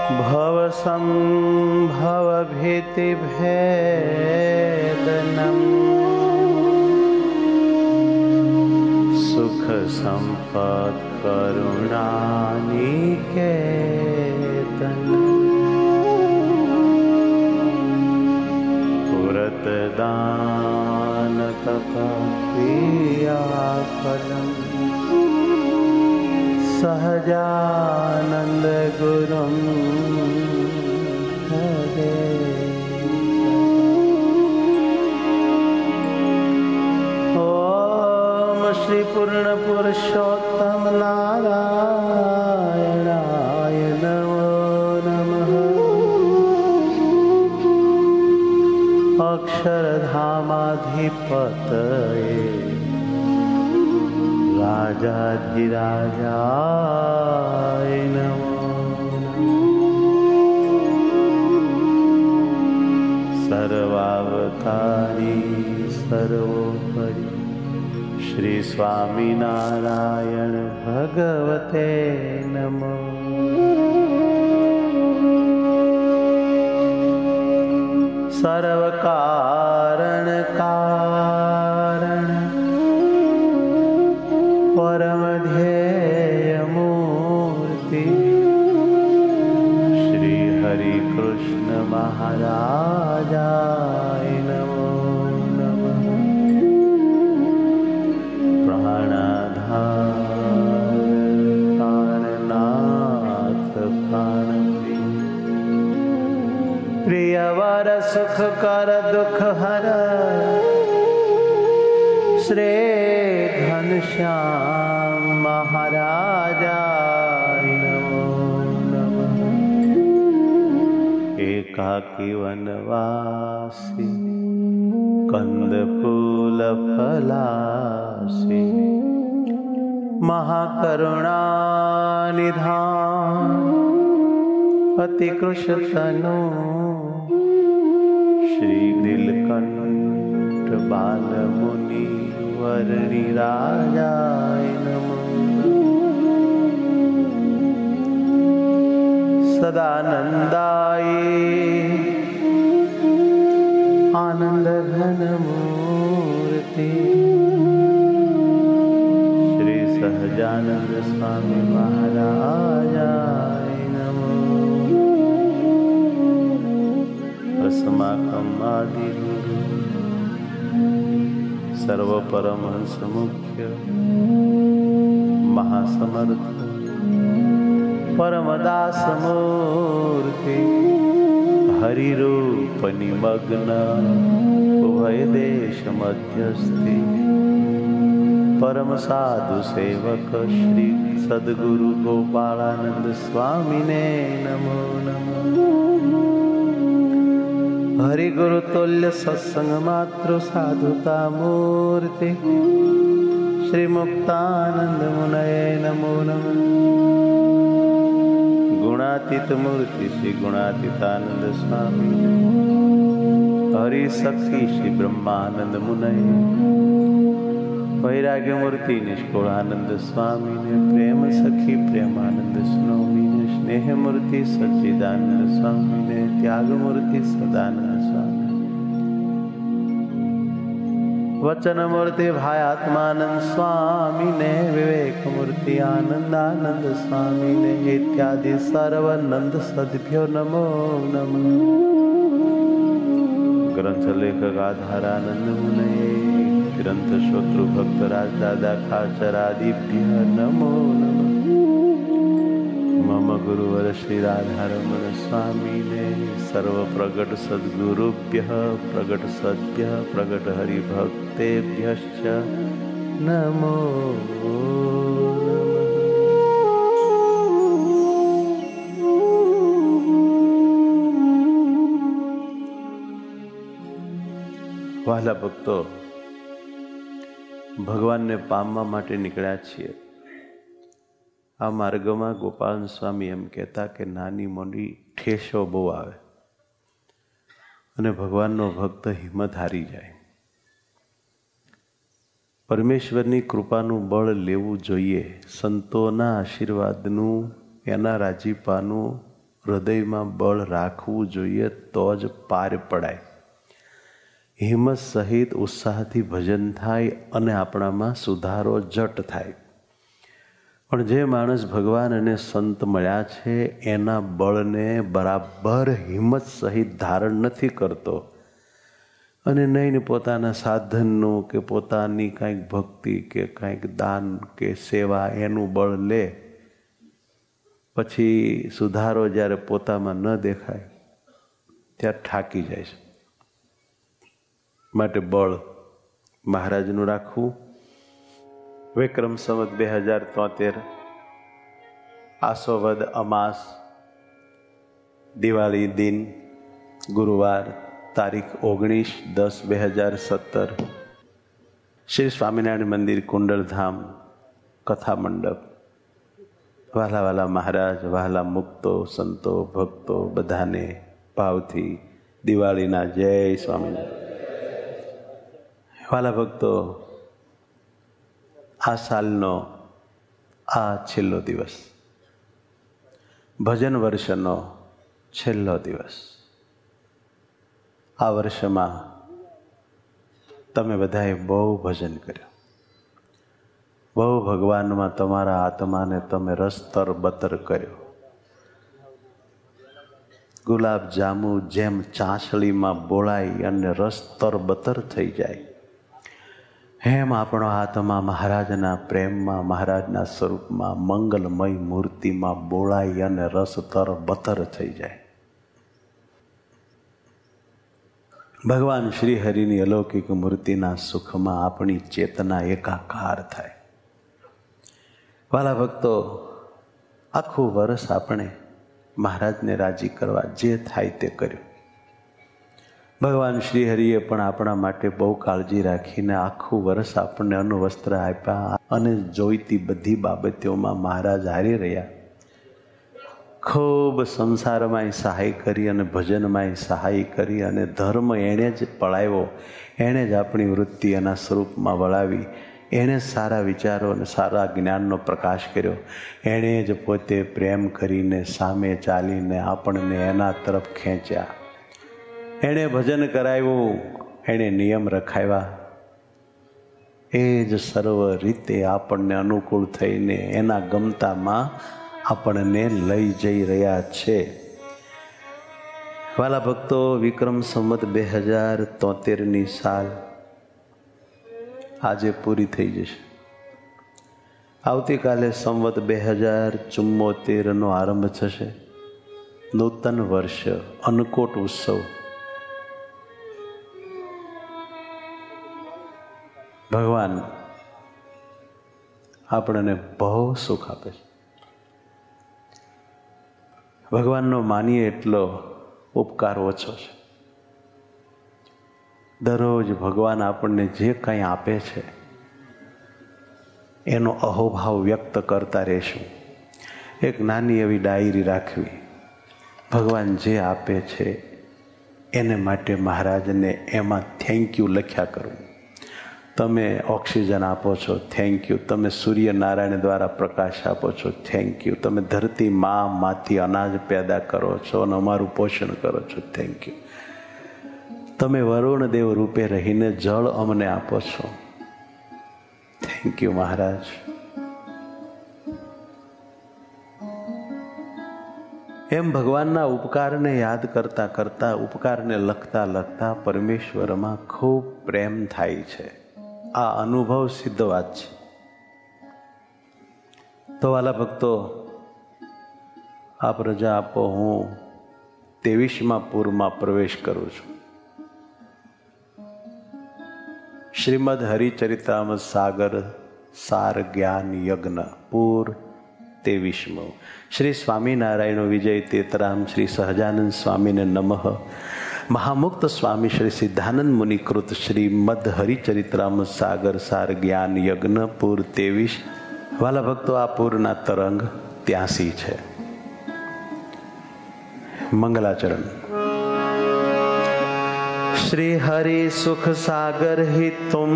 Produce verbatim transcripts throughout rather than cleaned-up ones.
भवसंभवभीतिभेदनम् सुख संपत् करुणानिकेतनम् पुरत दान तप क्रियाफलम् सहजानंद गुरुं हरे। ओम श्री पूर्ण पुरुषोत्तम नारायणाय नमो नमः। अक्षरधामाधिपतये राजाधिराजाय नमो। सर्वावतारी सर्वोपरि श्री स्वामीनारायण भगवते नमो। सर्वकारण कारण परम ध्येय मूर्ति श्री हरि कृष्ण महाराजाय नमो नमः। प्राणाधारनाथ प्राणप्रिय प्रियवर सुख कर दुख हर श्री घनश्याम महाराजाय नमो नमः। एकाकी वनवासी कंदफूल फलासी महाकरुणा निधान अति कृशतनु श्री नीलकंठ बाल मुनि वर्णि राजाय नमो। सदानंदाय आनंद घन मूर्ति श्री सहजानंद स्वामी महाराजाय नमो। अस्माकं आदि गुरु सर्व परमहंस मुख्य महासमर्थ परमदास मूर्ति हरि रूप निमग्न उभय देश मध्यस्थी परम साधु सेवक श्री सद्गुरु गोपालानंद स्वामी ने नमो नमः। हरि गुरु तुल्य सत्संग मातृ साधुता मूर्ति श्री मुक्तानंद मुनये नमो नमः। गुणातीत मूर्ति श्री गुणातीतानंद स्वामी हरि सखी श्री ब्रह्मानंद मुनये। वैराग्य मूर्ति निष्कुलानंद स्वामी ने प्रेम सखी प्रेमानंद स्वामी ने स्नेह मूर्ति सच्चिदानंद स्वामी ने त्याग मूर्ति सदानंद स्वामी वचन मूर्ति भाई आत्मानंद स्वामी ने विवेक मूर्ति आनंदानंद स्वामी ने इत्यादि सर्वानंद सद्भ्यो नमो नमः। ग्रंथ लेखक आधारानंद मुनये ग्रंथ श्रोतृ भक्तराज दादा खाचरादिभ्य नमो नमः। मम गुरुवर श्री राधारमण स्वामी ने सर्व प्रगट सद्गुरुभ्य प्रगट सद्भ्य प्रगट हरिभक्तेभ्यश्च नमो नमः। वाला भक्तो ભગવાનને પામવા માટે નીકળ્યા છીએ। આ માર્ગમાં ગોપાલ સ્વામી એમ કહેતા કે નાની મોટી ઠેસો બહુ આવે અને ભગવાનનો ભક્ત હિંમત હારી જાય। પરમેશ્વરની કૃપાનું બળ લેવું જોઈએ, સંતોના આશીર્વાદનું, એના રાજીપાનું હૃદયમાં બળ રાખવું જોઈએ, તો જ પાર પડાય. હિંમત સહિત ઉત્સાહથી ભજન થાય અને આપણામાં સુધારો જટ થાય. પણ જે માણસ ભગવાન અને સંત મળ્યા છે એના બળને બરાબર હિંમત સહિત ધારણ નથી કરતો, અને નહીં પોતાના સાધનનું કે પોતાની કાંઈક ભક્તિ કે કાંઈક દાન કે સેવા એનું બળ લે, પછી સુધારો જ્યારે પોતામાં ન દેખાય ત્યારે થાકી જાય છે. માટે બળ મહારાજનું રાખવું. વિક્રમ સંવત બે હજાર તોતેર આસો વદ અમાસ દિવાળી દિન ગુરુવાર તારીખ ઓગણીસ દસ બે હજાર સત્તર શ્રી સ્વામિનારાયણ મંદિર કુંડલધામ કથા મંડપ. વહાલા વહાલા મહારાજ, વહાલા મુક્તો, સંતો, ભક્તો બધાને ભાવથી દિવાળીના જય સ્વામિનારાયણ. વહાલા ભક્તો, આ સાલનો આ છેલ્લો દિવસ, ભજન વર્ષનો છેલ્લો દિવસ. આ વર્ષમાં તમે બધાએ બહુ ભજન કર્યું, બહુ ભગવાનમાં તમારા આત્માને તમે રસ્તર બતર કર્યો. ગુલાબ જાંબુ જેમ ચાંસળીમાં બોળાઈ અને રસ્તર બતર થઈ જાય, એમ આપણો આત્મા મહારાજના પ્રેમમાં, મહારાજના સ્વરૂપમાં, મંગલમય મૂર્તિમાં બોળાઈ અને રસતર બતર થઈ જાય. ભગવાન શ્રી હરિની અલૌકિક મૂર્તિના સુખમાં આપણી ચેતના એકાકાર થાય. વાલા ભક્તો, આખું વર્ષ આપણે મહારાજને રાજી કરવા જે થાય તે કર્યું. ભગવાન શ્રી હરિએ પણ આપણા માટે બહુ કાળજી રાખીને આખું વર્ષ આપણને અન્નવસ્ત્ર આપ્યા અને જોઈતી બધી બાબતોમાં મહારાજ હારી રહ્યા. ખૂબ સંસારમાં સહાય કરી અને ભજનમાં સહાય કરી અને ધર્મ એણે જ પળાવ્યો, એણે જ આપણી વૃત્તિ એના સ્વરૂપમાં વળાવી, એણે સારા વિચારો અને સારા જ્ઞાનનો પ્રકાશ કર્યો. એણે જ પોતે પ્રેમ કરીને સામે ચાલીને આપણને એના તરફ ખેંચ્યા. એણે ભજન કરાવ્યું, એણે નિયમ રખાવ્યા. એ જ સર્વ રીતે આપણને અનુકૂળ થઈને એના ગમતામાં આપણને લઈ જઈ રહ્યા છે. વાલા ભક્તો, વિક્રમ સંવત બે હજાર તોતેરની સાલ આજે પૂરી થઈ જશે. આવતીકાલે સંવત બે હજાર ચુમ્મોતેરનો આરંભ થશે. નૂતન વર્ષ, અન્નકોટ ઉત્સવ. ભગવાન આપણને બહુ સુખ આપે છે. ભગવાનનો માનીએ એટલો ઉપકાર ઓછો છે. દરરોજ ભગવાન આપણને જે કંઈ આપે છે એનો અહોભાવ વ્યક્ત કરતા રહેશું. એક નાની એવી ડાયરી રાખવી, ભગવાન જે આપે છે એને માટે મહારાજને એમાં થેન્ક યુ લખ્યા કરવું. તમે ઓક્સિજન આપો છો, થેન્ક યુ. તમે સૂર્યનારાયણ દ્વારા પ્રકાશ આપો છો, થેન્ક યુ. તમે ધરતી મા માંથી અનાજ પેદા કરો છો અને અમારું પોષણ કરો છો, થેન્ક યુ. તમે વરુણ દેવ રૂપે રહીને જળ અમને આપો છો, થેન્ક યુ મહારાજ. એમ ભગવાનના ઉપકારને યાદ કરતા કરતા, ઉપકારને લખતા લખતા પરમેશ્વરમાં ખૂબ પ્રેમ થાય છે. આ અનુભવ સિદ્ધ વાત છે. તો વાલા ભક્તો, આપ રજા આપો, હું ત્રેવીસમા પૂરમાં પ્રવેશ કરું છું. શ્રીમદ હરિચરિતામૃત સાગર સાર જ્ઞાન યજ્ઞ પૂર ત્રેવીસમો. શ્રી સ્વામિનારાયણ વિજય તેતરામ શ્રી સહજાનંદ સ્વામીને નમઃ. મહામુક્ત સ્વામી શ્રી સિદ્ધાનંદ મુનિકૃત શ્રીમદ હરિચરિત્રામૃત સાગર સાર જ્ઞાન યજ્ઞ પૂર ત્રેવીસ. વાલા ભક્તો, આ પૂરના તરંગ ત્યાસી છે. મંગલાચરણ. શ્રી હરિ સુખ સાગર હિ તુમ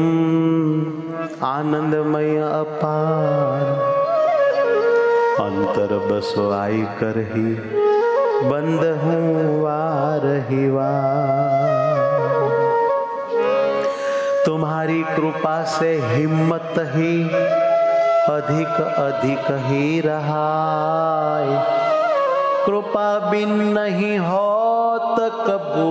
આનંદમય અપાર અંતર બસો આઈ કરહી बंद हूँ वार ही वार। तुम्हारी कृपा से हिम्मत ही अधिक अधिक ही रहाय। कृपा बिन नहीं होत कबू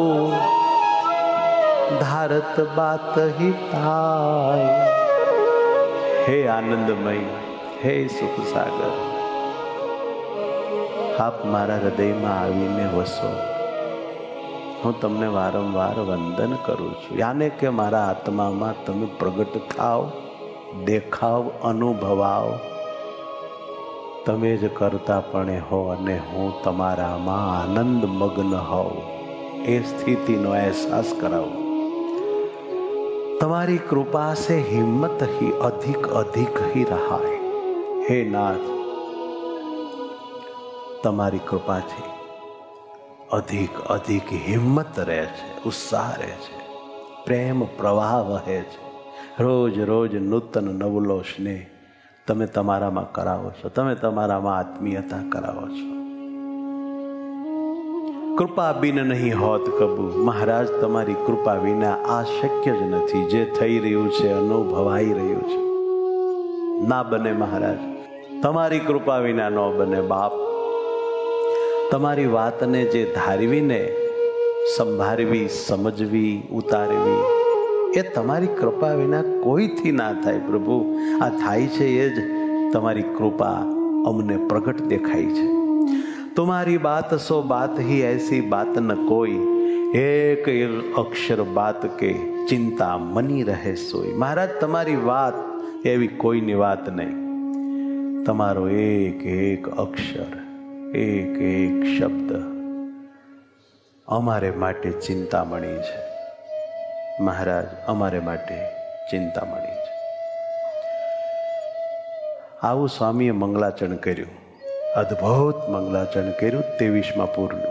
धारत बात ही थाय। हे आनंदमय, हे सुख सागर, आप मारा हृदय में आवीने वसो। हूँ तमने वारंवार वंदन करूँ छूं। याने के मारा आत्मा में तमे प्रगट थाओ, देखाव, अनुभवाओ। तमे ज करतापणे हो अने हूँ तमारामां आनंद मग्न होव। ए स्थितिनो एहसास करावो। तमारी कृपा से हिम्मत ही अधिक अधिक ही रहा है। हे नाथ, तमारी कृपा थी अधिक अधिक हिम्मत रहे छे, उत्साह रहे छे, प्रेम प्रवाह वहे छे। रोज रोज नूतन नवलो स्नेह तमे तमारामां करावो छो, तमे तमारामां आत्मीयता करावो छो। कृपा बिन नहीं होत कबू। महाराज, तमारी कृपा विना आ शक्य ज नथी। जे थई रह्युं छे, अनुभवाई रह्युं छे, ना बने महाराज। तमारी कृपा विना न बने बाप। तमारी वातने जे धारवी ने संभाळवी, समजवी, उतारवी, ए तमारी कृपा विना कोईथी ना थाय प्रभु। आ थाय छे ए ज तमारी कृपा अमने प्रगट देखाई छे। तुम्हारी बात सो बात ही ऐसी बात न कोई। एक एक अक्षर बात के चिंता मनी रहे सोई। महाराज, तमारी बात एवी कोईनी बात नहीं। तमारो एक एक अक्षर, एक एक शब्द अमारे माटे चिंतामणी छे। महाराज, अमारे माटे चिंतामणी छे। आवुं स्वामीए मंगलाचरण कर्युं। अद्भुत मंगलाचरण कर्युं तेवीसमा पूरनुं।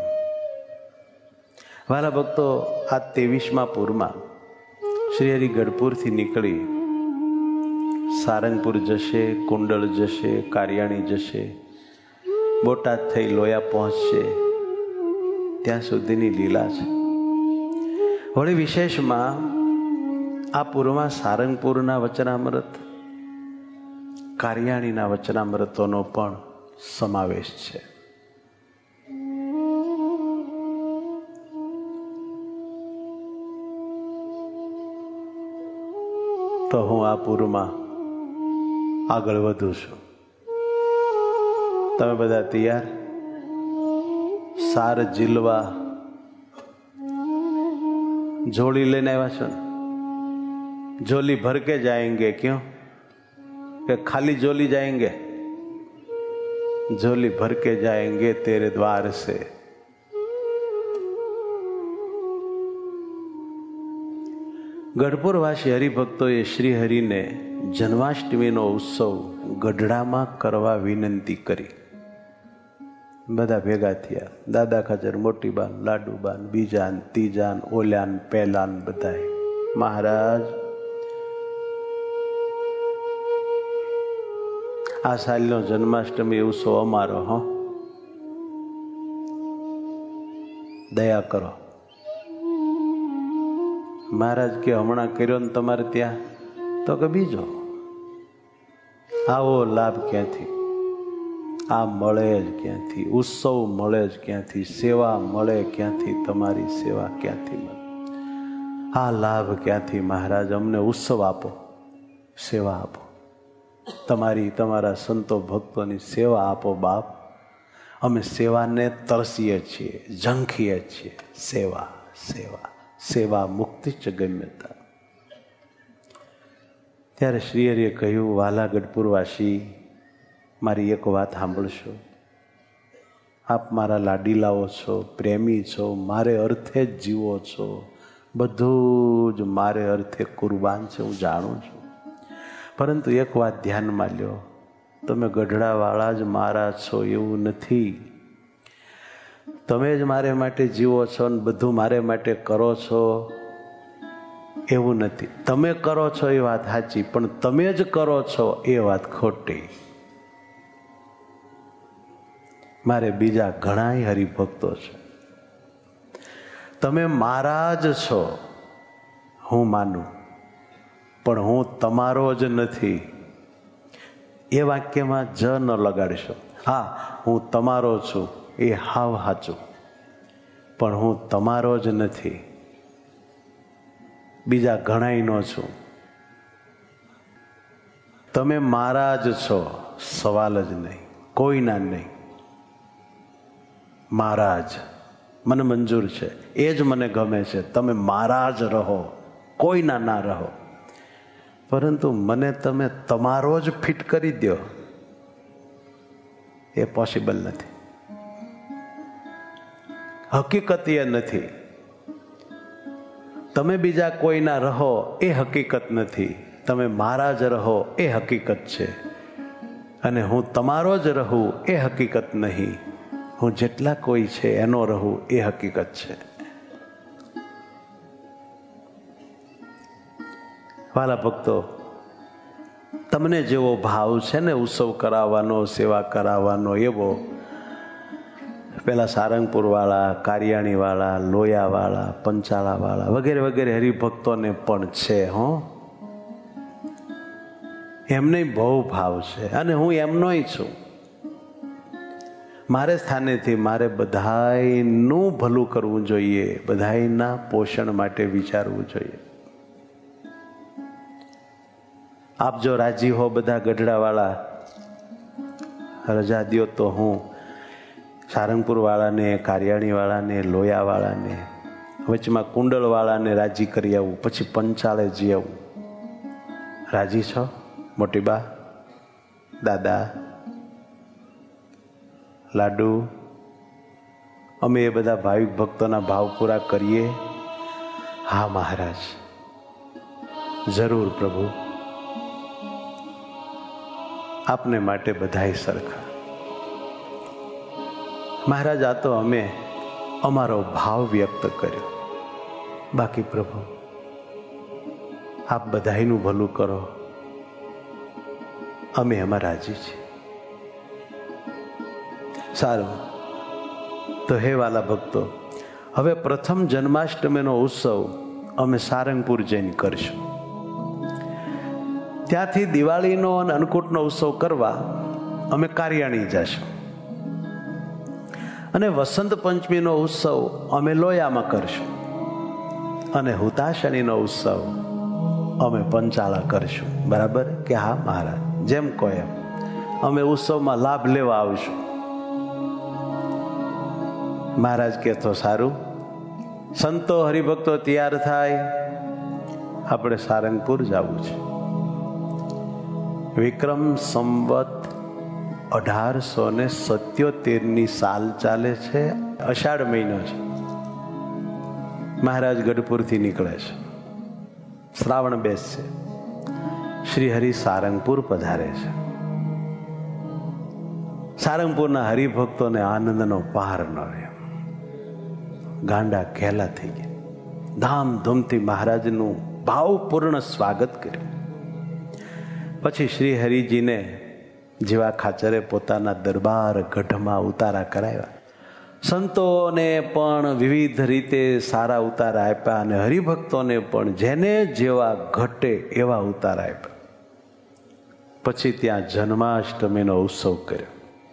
वाला भक्तो, आ तेवीसमा पूरमा श्री गढ़पुरथी निकળી सारंगपुर जशे, कुंडल जशे, कारियाणी जशे, बोटाद थई लोया पहोंचशे। त्यां सुधीनी लीला छे। वળી विशेषमां आ पूरमा सारंगपुरना वचनामृत, कारियाणीना वचनामृतोनो पण समावेश छे। तो हूँ आ पूરમાં આગળ વધું છું। તમે બધા તૈયાર? સાર જીલવા झोली लेने आया छो? झोली भर के जाएंगे क्यों? कि खाली झोली जाएंगे? झोली भर के जाएंगे तेरे द्वार से। गढ़पुरवासी हरिभक्तोए श्रीहरि ने जन्माष्टमी नो उत्सव गढ़डामां करवा विनंती करी। बधा भेगा थया। दादा खाचर, मोटी बान, लाडू बान, बीजान, तीजान, ओल्यान, पेलान बधाए। महाराज, आ सालनो जन्माष्टमी उत्सव अमारो हो, दया करो। महाराज के हमणा कर्यो ने तमारे त्यां तो के बीजो आवो लाभ क्यांथी? आ मळे ज क्यांथी? उत्सव मळे ज क्यांथी? सेवा मळे क्यांथी? तमारी सेवा क्यांथी मळे? आ लाभ क्यांथी? महाराज, अमने उत्सव आपो, सेवा आपो। तमारी, तमारा संतो भक्तोनी सेवा आपो बाप। अमे सेवाने तरसीए छीए, झंखीए छीए। सेवा, सेवा, सेवा मुक्ति च गम्यता। त्यारे श्रीहरिए कह्युं, वाला गढ़पुरवासी, मारी एक बात सांभळशो। आप मारा लाडीलाओ छो, प्रेमी छो, मारे अर्थे ज जीवो छो, बधुं ज मारे अर्थे कुर्बान छे, हूँ जाणुं छुं। परंतु एक बात ध्यान में ल्यो, तमे गढ़डावाळा ज मारा छो एवुं नथी। तमे ज मारे माटे जीवो छो ने बधुं मारे माटे करो छो एवुं नथी। तमे करो छो ए वात साची, पण तमे ज करो छो ए वात खोटी। મારે બીજા ઘણાય હરિભક્તો છે. તમે મારા જ છો, હું માનું, પણ હું તમારો જ નથી. એ વાક્યમાં જ ન લગાડશો. હા, હું તમારો છું, એ હાવ સાચું, પણ હું તમારો જ નથી, બીજા ઘણાય નો છું. તમે મારા જ છો, સવાલ જ નહીં, કોઈના નહીં. મારા જ મને મંજૂર છે, એ જ મને ગમે છે. તમે મારા જ રહો, કોઈના ના રહો, પરંતુ મને તમે તમારો જ ફિટ કરી દો, એ પોસિબલ નથી. હકીકત એ નથી. તમે બીજા કોઈના રહો એ હકીકત નથી, તમે મારા જ રહો એ હકીકત છે. અને હું તમારો જ રહું એ હકીકત નહીં, હું જેટલા કોઈ છે એનો રહું એ હકીકત છે. વાલા ભક્તો, તમને જેવો ભાવ છે ને ઉત્સવ કરાવવાનો, સેવા કરાવવાનો, એવો પેલા સારંગપુર વાળા, કારિયાણી વાળા, લોયા વાળા, પંચાળા વાળા વગેરે વગેરે હરિભક્તોને પણ છે. હો, એમને બહુ ભાવ છે અને હું એમનોય છું. મારે સ્થાનેથી મારે બધાયનું ભલું કરવું જોઈએ, બધાયના પોષણ માટે વિચારવું જોઈએ. આપ જો રાજી હો બધા ગઢડાવાળા, રજા દ્યો તો હું સારંગપુર વાળાને, કારિયાણી વાળાને, લોયા વાળાને, વચમાં કુંડળ વાળાને રાજી કરી આવું, પછી પંચાળે જઈ આવું. રાજી છો મોટી બા, દાદા, લાડુ? અમે એ બધા ભાવિક ભક્તોના ભાવ પૂરા કરીએ. હા મહારાજ, જરૂર પ્રભુ, આપને માટે બધાય સરખા. મહારાજ, આ તો અમે અમારો ભાવ વ્યક્ત કર્યો, બાકી પ્રભુ આપ બધાયનું ભલું કરો, અમે એમાં રાજી છીએ. સારું, તો હે વાલા ભક્તો, હવે પ્રથમ જન્માષ્ટમીનો ઉત્સવ અમે સારંગપુર જઈને કરશું. ત્યાંથી દિવાળીનો અને અન્નકૂટનો ઉત્સવ કરવા અમે કારિયાણી જશું. અને વસંત પંચમીનો ઉત્સવ અમે લોયામાં કરશું. અને હુતાશનીનો ઉત્સવ અમે પંચાળા કરશું. બરાબર કે? હા મહારાજ, જેમ કહો એમ. અમે ઉત્સવમાં લાભ લેવા આવશું. મહારાજ કે તો સારું, સંતો હરિભક્તો તૈયાર થાય, આપણે સારંગપુર જવું છે. વિક્રમ સંવત અઢારસો ને સત્યોતેર ની સાલ ચાલે છે, અષાઢ મહિનો છે. મહારાજ ગઢપુરથી નીકળે છે, શ્રાવણ બેસ છે, શ્રી હરિ સારંગપુર પધારે છે. સારંગપુરના હરિભક્તોને આનંદનો પાર ન રહ્યો, ગાંડા ઘેલા થઈ ગયા. ધામધૂમથી મહારાજનું ભાવપૂર્ણ સ્વાગત કર્યું. પછી શ્રી હરિજીને જેવા ખાચરે પોતાના દરબાર ગઢમાં ઉતારા કરાવ્યા. સંતોને પણ વિવિધ રીતે સારા ઉતારા આપ્યા અને હરિભક્તોને પણ જેને જેવા ઘટે એવા ઉતારા આપ્યા. પછી ત્યાં જન્માષ્ટમીનો ઉત્સવ કર્યો.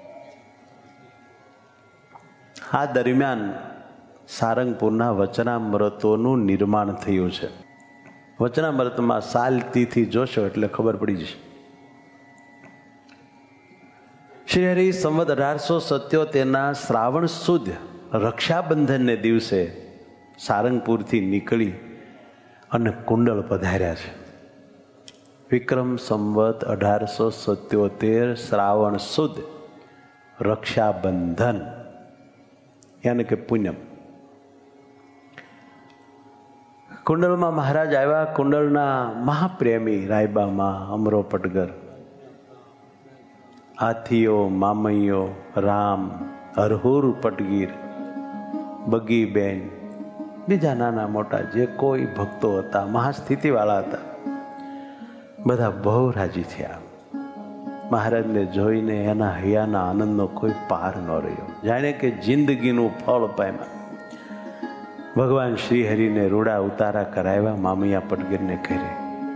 આ દરમિયાન સારંગપુરના વચનામૃતોનું નિર્માણ થયું છે. વચનામૃતમાં સાલ તિથિ જોશો એટલે ખબર પડી જશે. શ્રી હરિ સંવત અઢારસો સત્યોતેરના શ્રાવણ સુદ રક્ષાબંધનને દિવસે સારંગપુરથી નીકળી અને કુંડળ પધાર્યા છે. વિક્રમ સંવત અઢારસો સત્યોતેર શ્રાવણ સુદ રક્ષાબંધન યાની કે પૂનમ. કુંડળમાં મહારાજ આવ્યા. કુંડળના મહાપ્રેમી રાયબામાં અમરો પટગર, હાથીઓ, મામૈયો, રામ, હરહુર પટગીર, બગીબેન, બીજા નાના મોટા જે કોઈ ભક્તો હતા, મહાસ્થિતિવાળા હતા, બધા બહુ રાજી થયા. મહારાજને જોઈને એના હૈયાના આનંદનો કોઈ પાર ન રહ્યો. જાણે કે જિંદગીનું ફળ પામ્યા. ભગવાન શ્રી હરિને રૂડા ઉતારા કરાવ્યા મામૈયા પટગીરને ઘરે.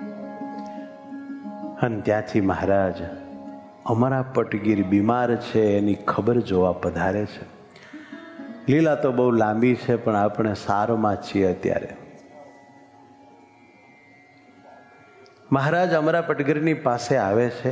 અને ત્યાંથી મહારાજ અમારા પટગીર બીમાર છે એની ખબર જોવા પધારે છે. લીલા તો બહુ લાંબી છે, પણ આપણે સારમાં છીએ અત્યારે. મહારાજ અમરા પટગીરની પાસે આવે છે.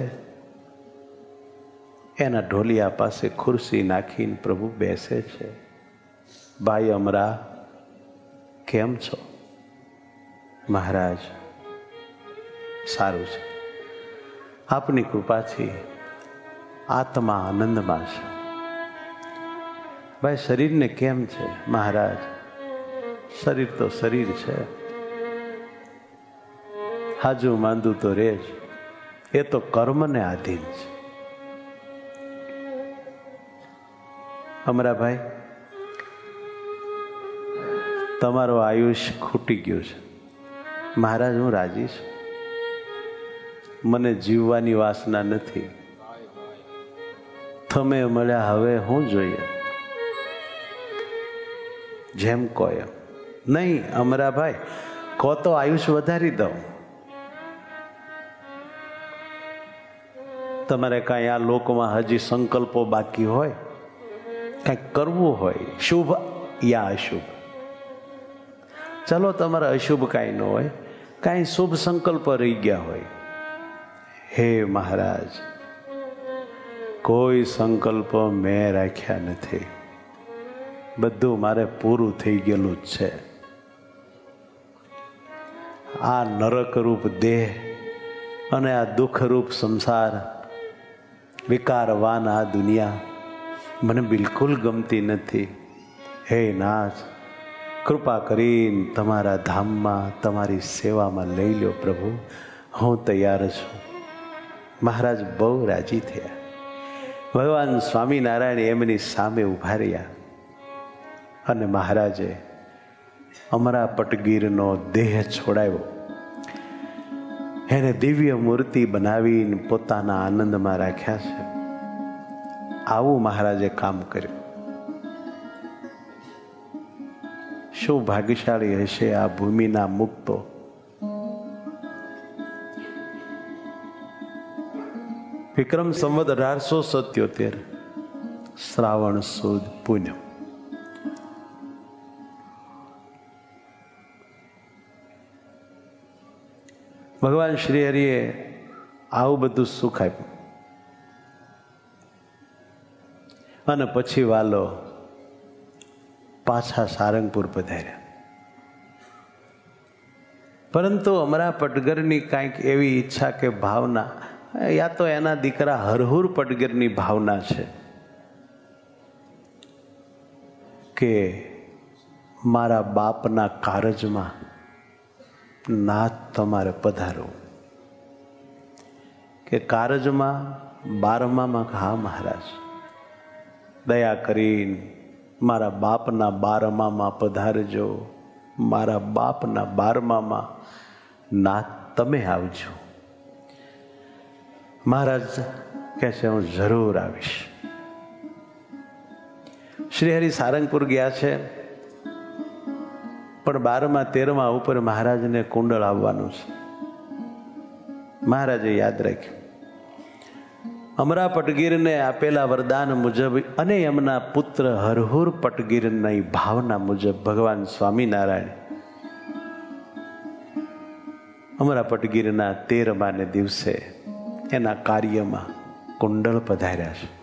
એના ઢોલિયા પાસે ખુરશી નાખીને પ્રભુ બેસે છે. ભાઈ અમરા, કેમ છો? મહારાજ, સારું છે. આપની કૃપાથી આત્મા આનંદમાં છે. ભાઈ, શરીરને કેમ છે? મહારાજ, શરીર તો શરીર છે, હાજુ માંદું તો રે જ, એ તો કર્મને આધીન છે. અમરાભાઈ, તમારો આયુષ્ય ખૂટી ગયું છે. મહારાજ, હું રાજી છું. મને જીવવાની વાસના નથી. તમે મળ્યા, હવે હું જોઈએ? જેમ કહો એમ. નહીં અમરાભાઈ, કહો તો આયુષ્ય વધારી દઉં. તમારે કાંઈ આ લોકમાં હજી સંકલ્પો બાકી હોય, કંઈક કરવું હોય, શુભ યા અશુભ, ચલો તમારે અશુભ કાંઈ ન હોય, કાંઈ શુભ સંકલ્પ રહી ગયા હોય. હે મહારાજ, કોઈ સંકલ્પ મેં રાખ્યા નથી. બધું મારે પૂરું થઈ ગયેલું જ છે. આ નરકરૂપ દેહ અને આ દુઃખરૂપ સંસાર, વિકારવાન આ દુનિયા મને બિલકુલ ગમતી નથી. હે નાથ, કૃપા કરીને તમારા ધામમાં તમારી સેવામાં લઈ લો પ્રભુ, હું તૈયાર છું. મહારાજ બહુ રાજી થયા. ભગવાન સ્વામિનારાયણ એમની સામે ઉભા રહ્યા અને મહારાજે અમરા પટગીરનો દેહ છોડાવ્યો. એને દિવ્ય મૂર્તિ બનાવીને પોતાના આનંદમાં રાખ્યા છે. આવું મહારાજે કામ કર્યું. શું ભાગ્યશાળી હશે આ ભૂમિના મુક્તો. વિક્રમ સંવત અઢારસો સત્યોતેર શ્રાવણ સુદ પૂનમ. ભગવાન શ્રી હરિએ આવું બધું સુખ આપ્યું અને પછી વાલો પાછા સારંગપુર પધાર્યા. પરંતુ અમરા પટગરની કાંઈક એવી ઈચ્છા કે ભાવના, યા તો એના દીકરા હરહુર પટગરની ભાવના છે કે મારા બાપના કારજમાં નાથ તમારે પધારો. કે કારજમાં બારમામાં? હા મહારાજ, દયા કરીને મારા બાપના બારમામાં પધારજો. મારા બાપના બારમામાં નાથ તમે આવજો. મહારાજ કહે છે, હું જરૂર આવીશ. શ્રી હરિ સારંગપુર ગયા છે, પણ બારમા તેરમા ઉપર મહારાજને કુંડળ આવવાનું છે. મહારાજે યાદ રાખ્યું. અમરા પટગીરને આપેલા વરદાન મુજબ અને એમના પુત્ર હરહુર પટગીરની ભાવના મુજબ ભગવાન સ્વામિનારાયણ અમરા પટગીરના તેરમાને દિવસે એના કાર્યમાં કુંડળ પધાર્યા છે.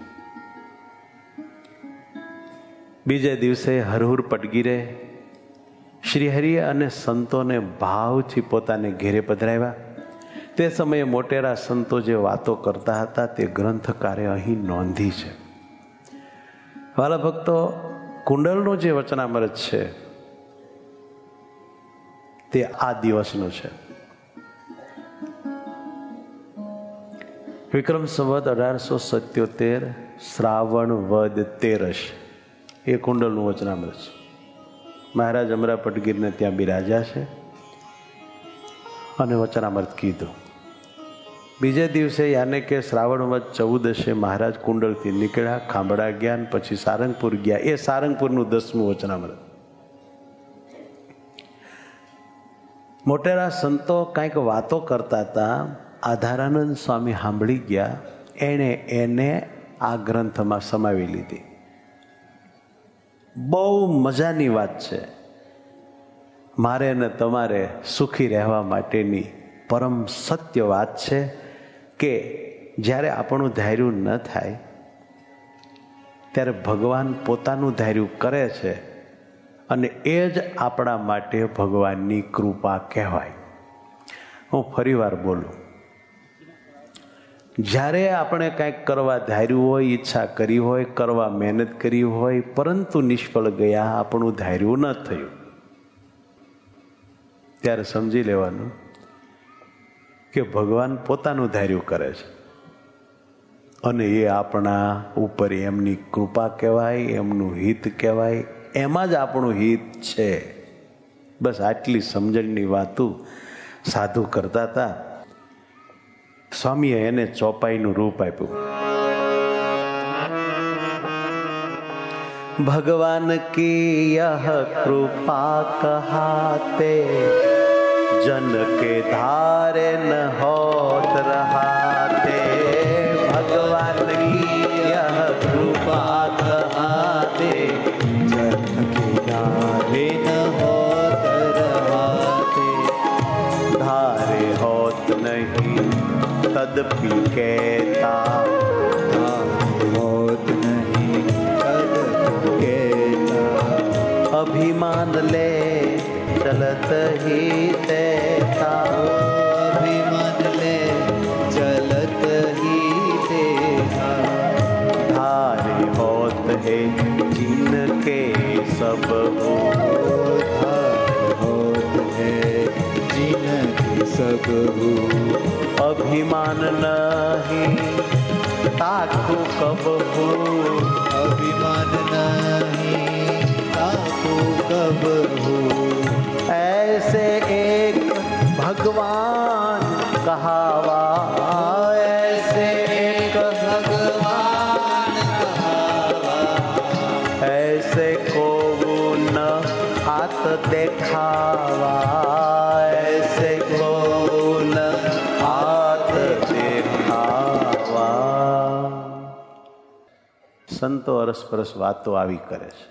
બીજે દિવસે હરહુર પટગીરે શ્રીહરિએ અને સંતોને ભાવથી પોતાને ઘેરે પધરાવ્યા. તે સમયે મોટેરા સંતો જે વાતો કરતા હતા તે ગ્રંથકારે અહીં નોંધી છે. વાલા ભક્તો, કુંડળનું જે વચનામૃત છે તે આ દિવસનું છે. વિક્રમ સંવત અઢારસો સત્યોતેર શ્રાવણ વદ તેરસ એ કુંડળનું વચનામૃત છે. મહારાજ અમરા પટગીરને ત્યાં બિરાજ્યા છે અને વચનામૃત કીધું. બીજે દિવસે યાને કે શ્રાવણ વદ ચૌદશે મહારાજ કુંડળથી નીકળ્યા, ખાંભળા ગયા, પછી સારંગપુર ગયા. એ સારંગપુરનું દસમું વચનામૃત. મોટેરા સંતો કંઈક વાતો કરતા હતા. આધારાનંદ સ્વામી સાંભળી ગયા. એણે એને આ ગ્રંથમાં સમાવી લીધી. બહુ મજાની વાત છે. મારે ને તમારે સુખી રહેવા માટેની પરમ સત્ય વાત છે કે જ્યારે આપણું ધાર્યું ન થાય ત્યારે ભગવાન પોતાનું ધાર્યું કરે છે અને એ જ આપણા માટે ભગવાનની કૃપા કહેવાય. હું ફરી વાર બોલું, જ્યારે આપણે કંઈક કરવા ધાર્યું હોય, ઈચ્છા કરી હોય, કરવા મહેનત કરી હોય, પરંતુ નિષ્ફળ ગયા, આપણું ધાર્યું ન થયું, ત્યારે સમજી લેવાનું કે ભગવાન પોતાનું ધાર્યું કરે છે અને એ આપણા ઉપર એમની કૃપા કહેવાય, એમનું હિત કહેવાય. એમાં જ આપણું હિત છે. બસ આટલી સમજણની વાતો સાધુ કરતા હતા. સ્વામીએ એને ચોપાઈનું રૂપ આપ્યું. ભગવાન કી યહ કૃપા કહાતે जन के धारे न होत रहाते. भगवान की यह कृपा कहाते जन के धारे न होत रहाते. धारे होत नहीं तदपि कहता, होत नहीं तदपि कहता. अभिमान ले चलत ही तेता, अभिमान ले चलत ही तेता. धारे होत है जिनके सब हो, धारे होत है जिनके सब हो. अभिमान नहीं ताकू कब हो, अभिमान नहीं ताकू कब हो. ऐसे एक भगवान कहावा, ऐसे एक भगवान कहावा. ऐसे को न हाथ देखावा, ऐसे को न हाथ देखावा. સંતો અરસપરસ વાતો આવી કરે છે.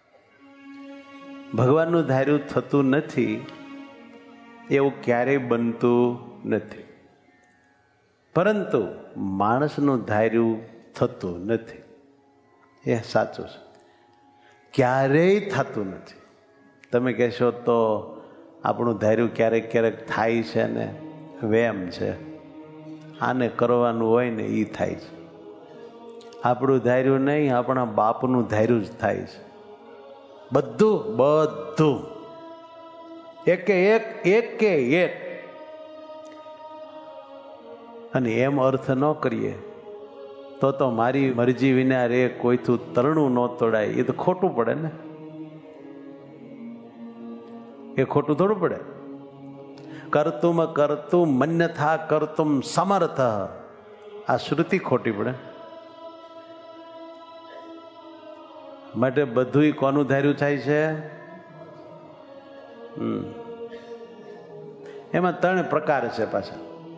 ભગવાનનું ધાર્યું થતું નથી એવું ક્યારેય બનતું નથી, પરંતુ માણસનું ધાર્યું થતું નથી એ સાચું છે. ક્યારેય થતું નથી. તમે કહેશો તો આપણું ધાર્યું ક્યારેક ક્યારેક થાય છે ને વેમ છે, આને કરવાનું હોય ને એ થાય છે. આપણું ધાર્યું નહીં, આપણા બાપનું ધાર્યું જ થાય છે. બધું બધું એકે એક એકે એક. અને એમ અર્થ ન કરીએ તો તો મારી મરજી વિના રે કોઈથી તરણું ન તોડાય, એ તો ખોટું પડે ને. એ ખોટું થોડું પડે. કરતુમ કરતું મન્યથા કરતુમ સમર્થ, આ શ્રુતિ ખોટી પડે. માટે બધું કોનું ધાર્યું થાય છે? હમ એમાં ત્રણ પ્રકાર છે પાછા,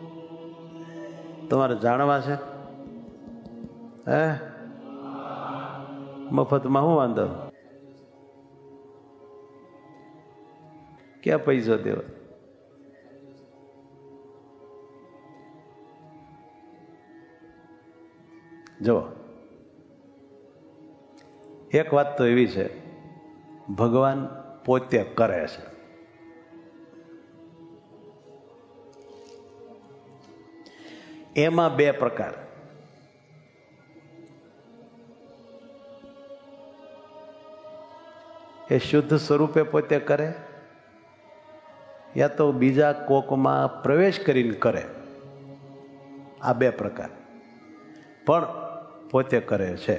તમારે જાણવા છે. હે મફતમાં શું વાંધો? ક્યાં પૈસો દેવા? જો એક વાત તો એવી છે, ભગવાન પોતે કરે છે. એમાં બે પ્રકાર. એ શુદ્ધ સ્વરૂપે પોતે કરે, યા તો બીજા કોકમાં પ્રવેશ કરીને કરે. આ બે પ્રકાર, પણ પોતે કરે છે.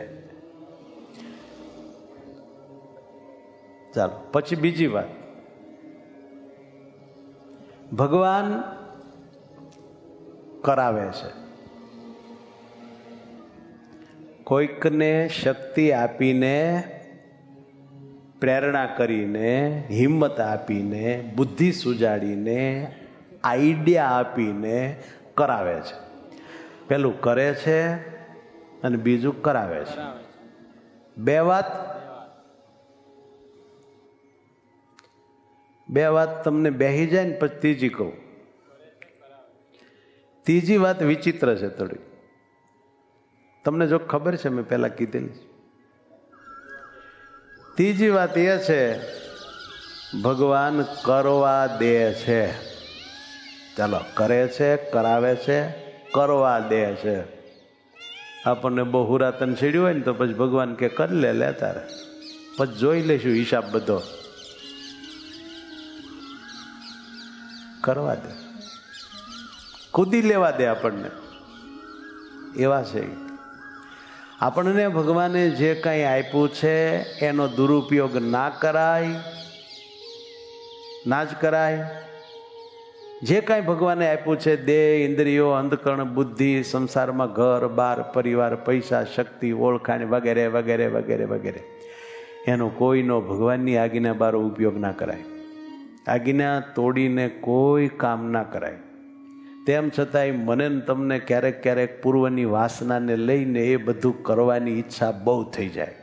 ચાલો પછી બીજી વાત, કરાવે છે. કોઈકને શક્તિ આપીને, પ્રેરણા કરીને, હિંમત આપીને, બુદ્ધિ સુજાડીને, આઈડિયા આપીને કરાવે છે. પેલું કરે છે અને બીજું કરાવે છે. બે વાત બે વાત તમને બેહી જાય ને પછી ત્રીજી કહું. ત્રીજી વાત વિચિત્ર છે થોડી. તમને જો ખબર છે, મેં પહેલા કીધેલી. ત્રીજી વાત એ છે, ભગવાન કરવા દે છે. ચાલો, કરે છે, કરાવે છે, કરવા દે છે. આપણને બહુ હુરાતન છેડ્યું હોય ને તો પછી ભગવાન કે કરી લે લે તારે, પછી જોઈ લઈશું હિસાબ બધો. કરવા દે, કૂદી લેવા દે આપણને. એવા છે આપણને. ભગવાને જે કંઈ આપ્યું છે એનો દુરુપયોગ ના કરાય, ના જ કરાય. જે કાંઈ ભગવાને આપ્યું છે, દેહ, ઇન્દ્રિયો, અંતકરણ, બુદ્ધિ, સંસારમાં ઘર બાર, પરિવાર, પૈસા, શક્તિ, ઓળખાણ વગેરે વગેરે વગેરે વગેરે, એનો કોઈનો ભગવાનની આજ્ઞા બારો ઉપયોગ ના કરાય. આજ્ઞા તોડીને કોઈ કામ ના કરાય. તેમ છતાંય મને તમને ક્યારેક ક્યારેક પૂર્વની વાસનાને લઈને એ બધું કરવાની ઈચ્છા બહુ થઈ જાય.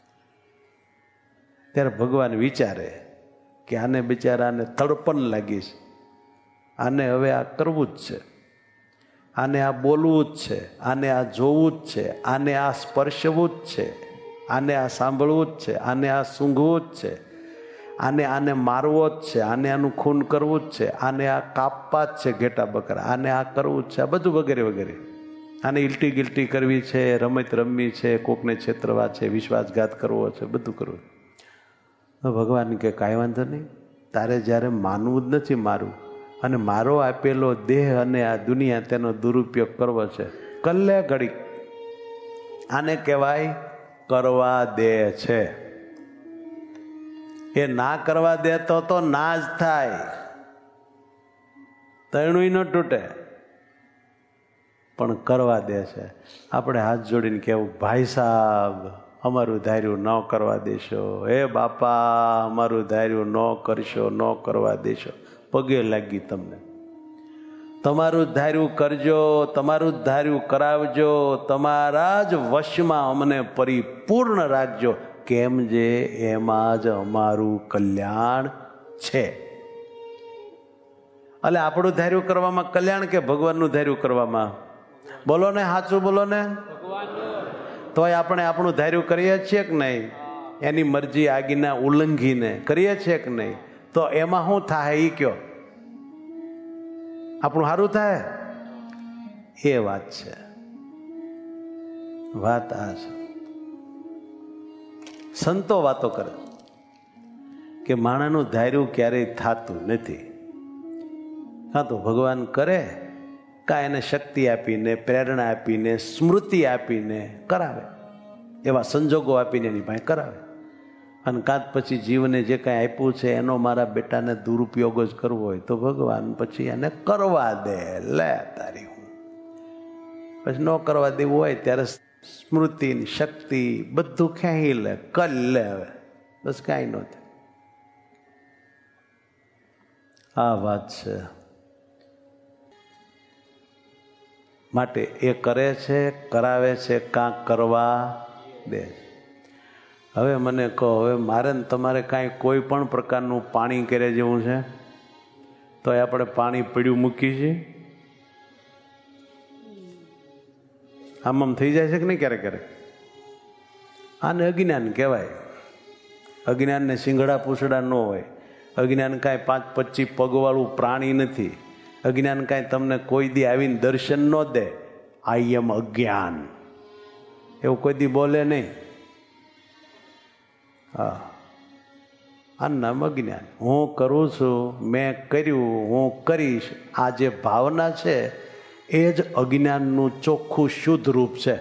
ત્યારે ભગવાન વિચારે કે આને બિચારાને તડપણ લાગી છે, આને હવે આ કરવું જ છે, આને આ બોલવું જ છે, આને આ જોવું જ છે, આને આ સ્પર્શવું જ છે, આને આ સાંભળવું જ છે, આને આ સૂંઘવું જ છે, આને આને મારવો જ છે, આને આનું ખૂન કરવું જ છે, આને આ કાપવા જ છે ઘેટા બકરા, આને આ કરવું જ છે, આ બધું વગેરે વગેરે. આને ઇલટી ગિલટી કરવી છે, રમત રમવી છે, કોકને છેતરવા છે, વિશ્વાસઘાત કરવો છે, બધું કરવું. ભગવાન કે કાંઈ વાંધો નહીં, તારે જ્યારે માનવું જ નથી મારું, અને મારો આપેલો દેહ અને આ દુનિયા તેનો દુરુપયોગ કરવો છે, કલ્લે ઘડી. આને કહેવાય કરવા દે છે. એ ના કરવા દે તો તો ના જ થાય, તણું ન તૂટે. પણ કરવા દે છે. આપણે હાથ જોડીને કહેવું, ભાઈ સાહેબ અમારું ધાર્યું ન કરવા દેશો, હે બાપા અમારું ધાર્યું ન કરશો, ન કરવા દેશો. પગે લાગી તમને. તમારું જ ધાર્યું કરજો, તમારું જ ધાર્યું કરાવજો, તમારા જ વશમાં અમને પરિપૂર્ણ રાખજો, કેમ જે એમાં જ અમારું કલ્યાણ છે. એટલે આપણું ધાર્યું કરવામાં કલ્યાણ કે ભગવાનનું ધાર્યું કરવામાં? બોલો ને, સાચું બોલો ને. તોય આપણે આપણું ધાર્યું કરીએ છીએ કે નહીં? એની મરજી આજ્ઞા ઉલ્લંઘીને કરીએ છીએ કે નહીં? તો એમાં શું થાય એ કયો? આપણું સારું થાય? એ વાત છે. વાત આ છે. સંતો વાતો કરે કે માણસનું ધાર્યું ક્યારેય થતું નથી. કાં તો ભગવાન કરે, કાં એને શક્તિ આપીને, પ્રેરણા આપીને, સ્મૃતિ આપીને કરાવે, એવા સંજોગો આપીને એની પાસે કરાવે. અને કાં પછી જીવને જે કાંઈ આપ્યું છે એનો મારા બેટાને દુરુપયોગ જ કરવો હોય તો ભગવાન પછી એને કરવા દે. લે તારી હું પછી ન કરવા દેવું હોય ત્યારે સ્મૃતિ, શક્તિ બધું ખેંચી લે, કર લે. હવે બસ કાંઈ ન થાય. આ વાત છે. માટે એ કરે છે, કરાવે છે, કાંક કરવા દે. હવે મને કહો, હવે મારે ને તમારે કાંઈ કોઈ પણ પ્રકારનું પાણી કરે જેવું છે તો આપણે પાણી પીડ્યું મૂકી છીએ, આમ આમ થઈ જાય છે કે નહીં ક્યારેક ક્યારેક? આને અજ્ઞાન કહેવાય. અજ્ઞાનને શિંગડા પૂછડા ન હોય. અજ્ઞાન કાંઈ પાંચ પચીસ પગવાળું પ્રાણી નથી. અજ્ઞાન કાંઈ તમને કોઈ દી આવીને દર્શન ન દે. આઈ એમ અજ્ઞાન એવું કોઈ દી બોલે નહીં. હા, આ નામ અજ્ઞાન. હું કરું છું, મેં કર્યું, હું કરીશ, આ જે ભાવના છે એ જ અજ્ઞાનનું ચોખ્ખું શુદ્ધ રૂપ છે.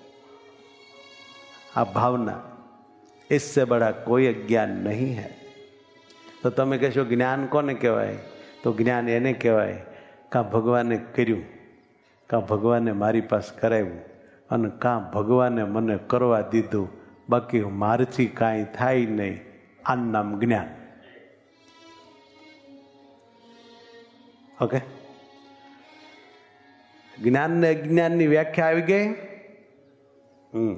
આ ભાવના, इससे बड़ा कोई अज्ञान नहीं है. તો તમે કહેશો જ્ઞાન કોને કહેવાય? તો જ્ઞાન એને કહેવાય કાં ભગવાને કર્યું, કાં ભગવાને મારી પાસે કરાવ્યું અને કાં ભગવાને મને કરવા દીધું, બાકી મારથી કાંઈ થાય નહીં. આનું નામ જ્ઞાન. ઓકે, જ્ઞાન ને અજ્ઞાનની વ્યાખ્યા આવી ગઈ. હમ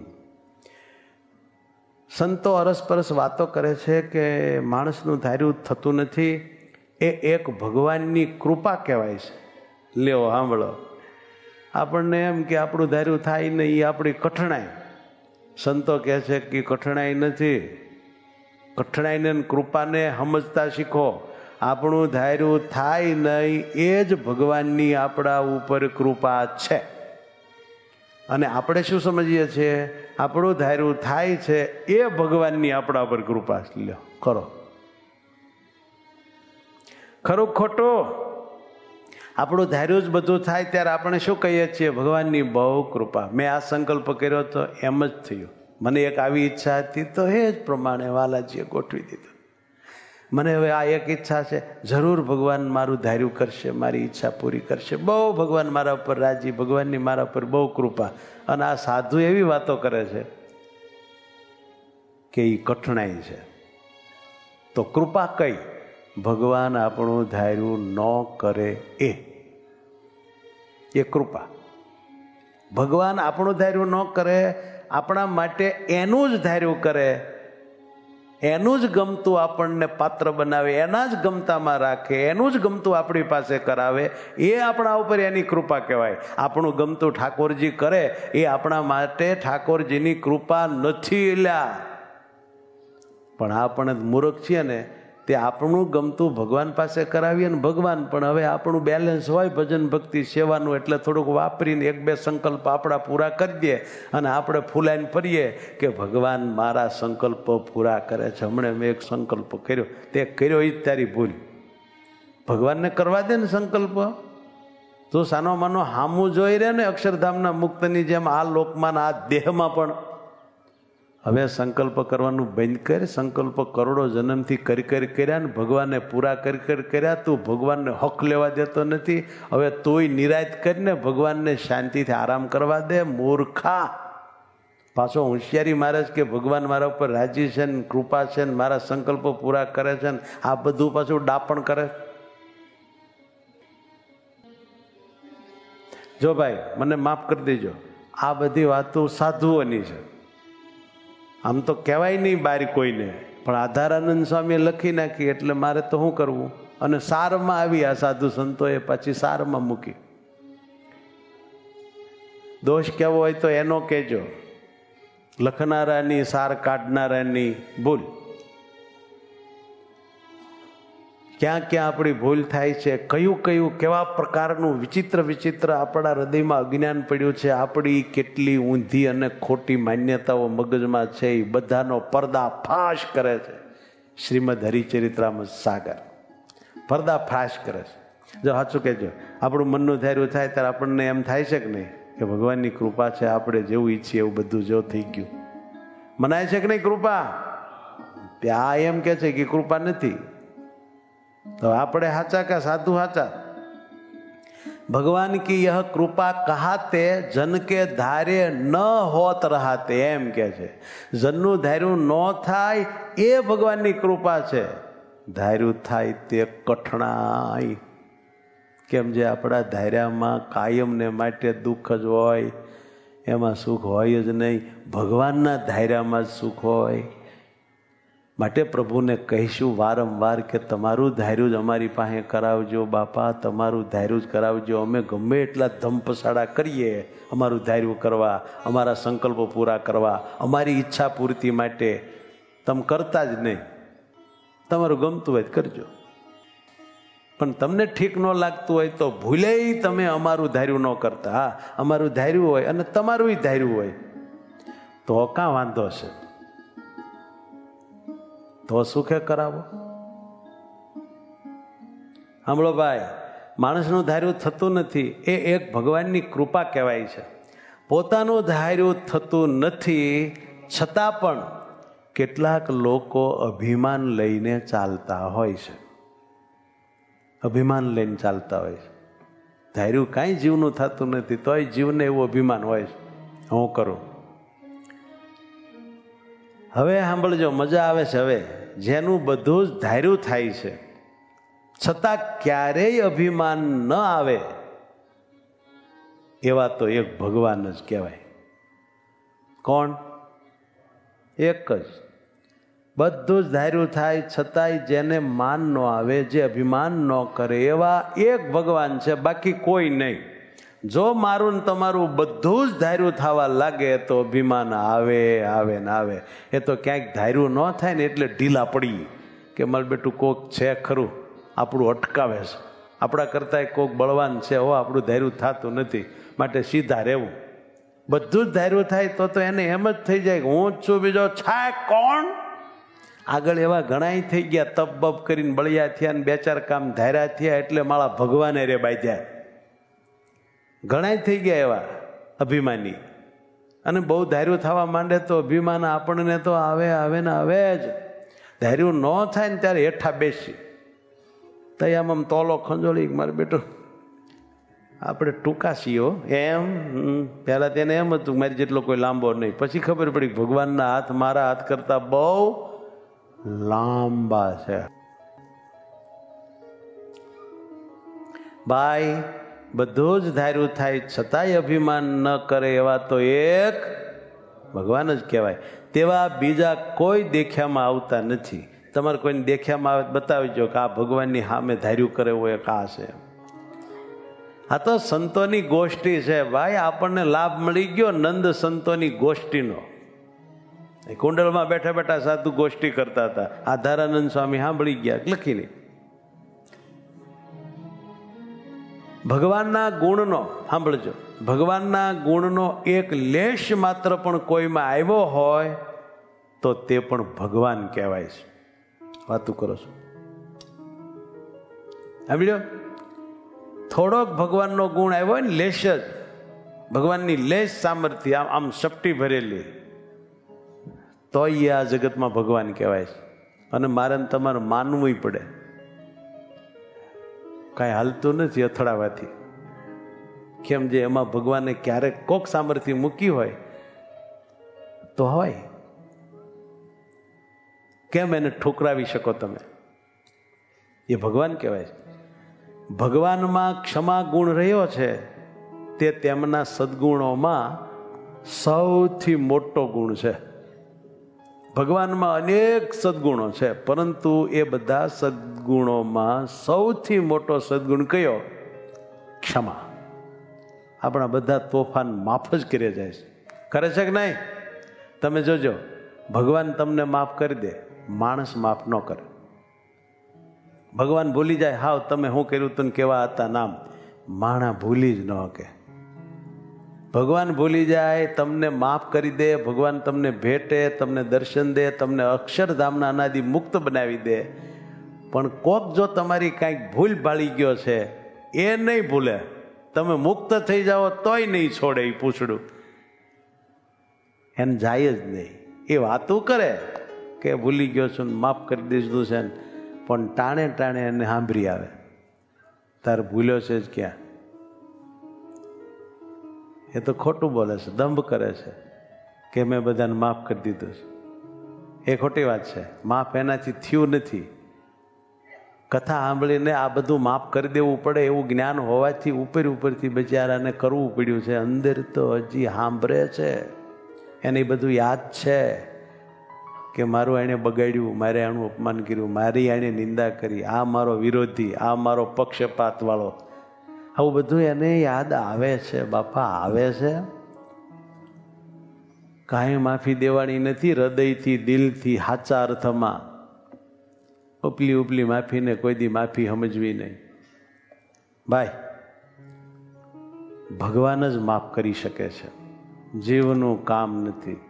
સંતો અરસપરસ વાતો કરે છે કે માણસનું ધાર્યું થતું નથી, એ એક ભગવાનની કૃપા કહેવાય છે. લ્યો સાંભળો, આપણને એમ કે આપણું ધાર્યું થાય નહીં, એ આપણી કઠણાઈ. સંતો કહે છે કે કઠણાઈ નથી, કઠણાઈને કૃપાને સમજતા શીખો. આપણું ધાર્યું થાય નહીં એ જ ભગવાનની આપણા ઉપર કૃપા છે. અને આપણે શું સમજીએ છીએ? આપણું ધાર્યું થાય છે એ ભગવાનની આપણા ઉપર કૃપા. લ્યો કરો, ખરું ખોટું? આપણું ધાર્યું જ બધું થાય ત્યારે આપણે શું કહીએ છીએ? ભગવાનની બહુ કૃપા, મેં આ સંકલ્પ કર્યો તો એમ જ થયું, મને એક આવી ઈચ્છા હતી તો એ જ પ્રમાણે વાલાજીએ ગોઠવી દીધું. મને હવે આ એક ઈચ્છા છે, જરૂર ભગવાન મારું ધાર્યું કરશે, મારી ઈચ્છા પૂરી કરશે. બહુ ભગવાન મારા ઉપર રાજી, ભગવાનની મારા ઉપર બહુ કૃપા. અને આ સાધુ એવી વાતો કરે છે કે એ કઠણાઈ છે. તો કૃપા કઈ? ભગવાન આપણું ધાર્યું ન કરે એ એ કૃપા. ભગવાન આપણું ધાર્યું ન કરે, આપણા માટે એનું જ ધાર્યું કરે, એનું જ ગમતું આપણને પાત્ર બનાવે, એના જ ગમતામાં રાખે, એનું જ ગમતું આપણી પાસે કરાવે, એ આપણા ઉપર એની કૃપા કહેવાય. આપણું ગમતું ઠાકોરજી કરે એ આપણા માટે ઠાકોરજીની કૃપા નથી લ્યા. પણ આપણે મૂર્ખ છીએ ને, તે આપણું ગમતું ભગવાન પાસે કરાવીએ ને ભગવાન પણ હવે આપણું બેલેન્સ હોય ભજન ભક્તિ સેવાનું, એટલે થોડુંક વાપરીને એક બે સંકલ્પ આપણા પૂરા કરી દે અને આપણે ફૂલાઈને ફરીએ કે ભગવાન મારા સંકલ્પો પૂરા કરે છે. હમણાં મેં એક સંકલ્પ કર્યો, તે કર્યો એ જ તારી ભૂલ. ભગવાનને કરવા દે ને સંકલ્પ. તું સાનો માનો હામું જોઈ રહે ને અક્ષરધામના મુક્તની જેમ આ લોકમાં આ દેહમાં પણ. હવે સંકલ્પ કરવાનું બંધ કર. સંકલ્પ કરોડો જન્મથી કરી કરી કર્યા ને ભગવાનને પૂરા કરી કરી કર્યા. તું ભગવાનને હક લેવા દેતો નથી. હવે તોય નિરાશ કરીને ભગવાનને શાંતિથી આરામ કરવા દે. મૂર્ખા, પાછો હોશિયારી મારે છે કે ભગવાન મારા ઉપર રાજી છે ને કૃપા છે ને મારા સંકલ્પો પૂરા કરે છે ને આ બધું પાછું ડાપણ કરે. જો ભાઈ મને માફ કરી દેજો, આ બધી વાતો સાધુઓની છે. આમ તો કહેવાય નહીં બારી કોઈને, પણ આધારાનંદ સ્વામીએ લખી નાખી એટલે મારે તો શું કરવું? અને સારમાં આવી આ સાધુ સંતોએ પછી સારમાં મૂકી. દોષ કેવો હોય તો એનો કહેજો, લખનારાની સાર કાઢનારાની ભૂલ. ક્યાં ક્યાં આપણી ભૂલ થાય છે, કયું કયું કેવા પ્રકારનું વિચિત્ર વિચિત્ર આપણા હૃદયમાં અજ્ઞાન પડ્યું છે, આપણી કેટલી ઊંધી અને ખોટી માન્યતાઓ મગજમાં છે, એ બધાનો પર્દાફાશ કરે છે શ્રીમદ હરિચરિત્રામૃત સાગર. પર્દાફાશ કરે છે. જો સાચું કહેજો, આપણું મનનું ધાર્યું થાય ત્યારે આપણને એમ થાય છે કે નહીં કે ભગવાનની કૃપા છે, આપણે જેવું ઈચ્છીએ એવું બધું જો થઈ ગયું. મનાય છે કે નહીં કૃપા? ત્યાં એમ કે છે કે કૃપા નથી. તો આપણે સાચા કે સાધુ સાચા? ભગવાન की यह कृपा कहाते जन के धारे न होत रहाते, એમ કે છે. જનનું ધાર્યું ન થાય એ ભગવાનની કૃપા છે, ધાર્યું થાય તે કઠણાઈ. કેમ જે આપણા ધાર્યામાં કાયમ ને માટે દુઃખ જ હોય, એમાં સુખ હોય જ નહીં. ભગવાનના ધાર્યામાં જ સુખ હોય. માટે પ્રભુને કહીશું વારંવાર કે તમારું ધાર્યું જ અમારી પાસે કરાવજો બાપા, તમારું ધાર્યું જ કરાવજો. અમે ગમે એટલા ધમપસાડા કરીએ અમારું ધાર્યું કરવા, અમારા સંકલ્પો પૂરા કરવા, અમારી ઈચ્છા પૂર્તિ માટે, તમે કરતા જ નહીં. તમારું ગમતું હોય કરજો, પણ તમને ઠીક ન લાગતું હોય તો ભૂલે તમે અમારું ધાર્યું ન કરતા. હા, અમારું ધાર્યું હોય અને તમારું ધાર્યું હોય તો કાં વાંધો છે? તો સુખે કરાવો. સાંભળો ભાઈ, માણસનું ધાર્યું થતું નથી એ એક ભગવાનની કૃપા કહેવાય છે. પોતાનું ધાર્યું થતું નથી છતાં પણ કેટલાક લોકો અભિમાન લઈને ચાલતા હોય છે. અભિમાન લઈને ચાલતા હોય છે. ધાર્યું કાંઈ જીવનું થતું નથી, તોય જીવને એવું અભિમાન હોય છે હું કરું. હવે સાંભળજો, મજા આવે છે. હવે જેનું બધું જ ધાર્યું થાય છે છતાં ક્યારેય અભિમાન ન આવે એવા તો એક ભગવાન જ કહેવાય. કોણ? એક જ. બધું જ ધાર્યું થાય છતાંય જેને માન ન આવે, જે અભિમાન ન કરે, એવા એક ભગવાન છે, બાકી કોઈ નહીં. જો મારું ને તમારું બધું જ ધાર્યું થવા લાગે તો અભિમાન આવે આવે ને આવે. એ તો ક્યાંક ધાર્યું ન થાય ને એટલે ઢીલા પડી કે મારું બેટું કોક છે ખરું આપણું અટકાવે છે, આપણા કરતાં કોક બળવાન છે, હો આપણું ધાર્યું થતું નથી, માટે સીધા રહેવું. બધું જ ધાર્યું થાય તો તો એને એમ જ થઈ જાય કે હું જ છું, બીજો છાય કોણ. આગળ એવા ઘણાય થઈ ગયા, તપ બપ કરીને બળિયા થયા ને બે ચાર કામ ધાર્યા થયા એટલે મારા ભગવાને રે બાંધ્યા. ઘણાય થઈ ગયા એવા અભિમાની. અને બહુ ધાર્યું થવા માંડે તો અભિમાન આપણને તો આવે આવે ને આવે જ. ધાર્યું ન થાય ને ત્યારે હેઠા બેસી તૈયામ આમ તોલો ખંજોળી મારે બેટો આપણે ટૂંકા છીએ એમ. પહેલાં તેને એમ હતું મારી જેટલો કોઈ લાંબો નહીં, પછી ખબર પડી ભગવાનના હાથ મારા હાથ કરતાં બહુ લાંબા છે. ભાઈ બધું જ ધાર્યું થાય છતાંય અભિમાન ન કરે એવા તો એક ભગવાન જ કહેવાય. તેવા બીજા કોઈ દેખ્યામાં આવતા નથી. તમારે કોઈને દેખ્યામાં આવે બતાવીજો કે આ ભગવાનની સામે ધાર્યું કરે એવું એક આ છે. આ તો સંતોની ગોષ્ઠી છે ભાઈ. આપણને લાભ મળી ગયો નંદ સંતોની ગોષ્ઠીનો. કુંડલમાં બેઠા બેઠા સાધુ ગોષ્ઠી કરતા હતા. આધારાનંદ સ્વામી સાંભળી ગયા લખીને. ભગવાનના ગુણનો સાંભળજો, ભગવાનના ગુણનો એક લેશ માત્ર પણ કોઈમાં આવ્યો હોય તો તે પણ ભગવાન કહેવાય છે. વાતું કરો છો સાંભળ્યો? થોડોક ભગવાનનો ગુણ આવ્યો હોય ને, લેશ જ, ભગવાનની લેશ સામર્થ્ય આમ આમ સપટી ભરેલી, તો એ આ જગતમાં ભગવાન કહેવાય છે. અને મારે તમારે માનવું પડે, કાંઈ હાલતું નથી અથડાવાથી. કેમ? જે એમાં ભગવાને ક્યારેક કોક સામર્થ્ય મૂકી હોય તો હોય. કેમ એને ઠુકરાવી શકો તમે? એ ભગવાન કહેવાય છે. ભગવાનમાં ક્ષમા ગુણ રહ્યો છે તે તેમના સદગુણોમાં સૌથી મોટો ગુણ છે. ભગવાનમાં અનેક સદગુણો છે, પરંતુ એ બધા સદગુણોમાં સૌથી મોટો સદગુણ કયો? ક્ષમા. આપણા બધા તોફાન માફ જ કરે જાય છે. કરે છે કે નહીં? તમે જોજો, ભગવાન તમને માફ કરી દે, માણસ માફ ન કરે. ભગવાન ભૂલી જાય, હાવ તમે શું કર્યું તું કેવા હતા નામ, માણા ભૂલી જ ન કે. ભગવાન ભૂલી જાય, તમને માફ કરી દે, ભગવાન તમને ભેટે, તમને દર્શન દે, તમને અક્ષરધામના અનાદિ મુક્ત બનાવી દે. પણ કોક જો તમારી કાંઈક ભૂલ ભાળી ગયો છે એ નહીં ભૂલે. તમે મુક્ત થઈ જાઓ તોય નહીં છોડે એ પૂછડું, એને જાય જ નહીં. એ વાતું કરે કે ભૂલી ગયો છું ને માફ કરી દીધું છે ને, પણ ટાણે ટાણે એને સાંભળી આવે તારે ભૂલ્યો છે જ ક્યાં. એ તો ખોટું બોલે છે, દંભ કરે છે કે મેં બધાને માફ કરી દીધું છે. એ ખોટી વાત છે. માફ એનાથી થયું નથી. કથા સાંભળીને આ બધું માફ કરી દેવું પડે એવું જ્ઞાન હોવાથી ઉપર ઉપરથી બિચારાને કરવું પડ્યું છે. અંદર તો હજી સાંભળે છે, એને બધું યાદ છે કે મારું એણે બગાડ્યું, મારે આનું અપમાન કર્યું, મારી એણે નિંદા કરી, આ મારો વિરોધી, આ મારો પક્ષપાત વાળો, આવું બધું એને યાદ આવે છે. બાપા આવે છે. કાંઈ માફી દેવાની નથી. હૃદયથી, દિલથી, સાચા અર્થમાં. ઉપલી ઉપલી માફીને કોઈ દી માફી સમજવી નહીં ભાઈ. ભગવાન જ માફ કરી શકે છે, જીવનું કામ નથી.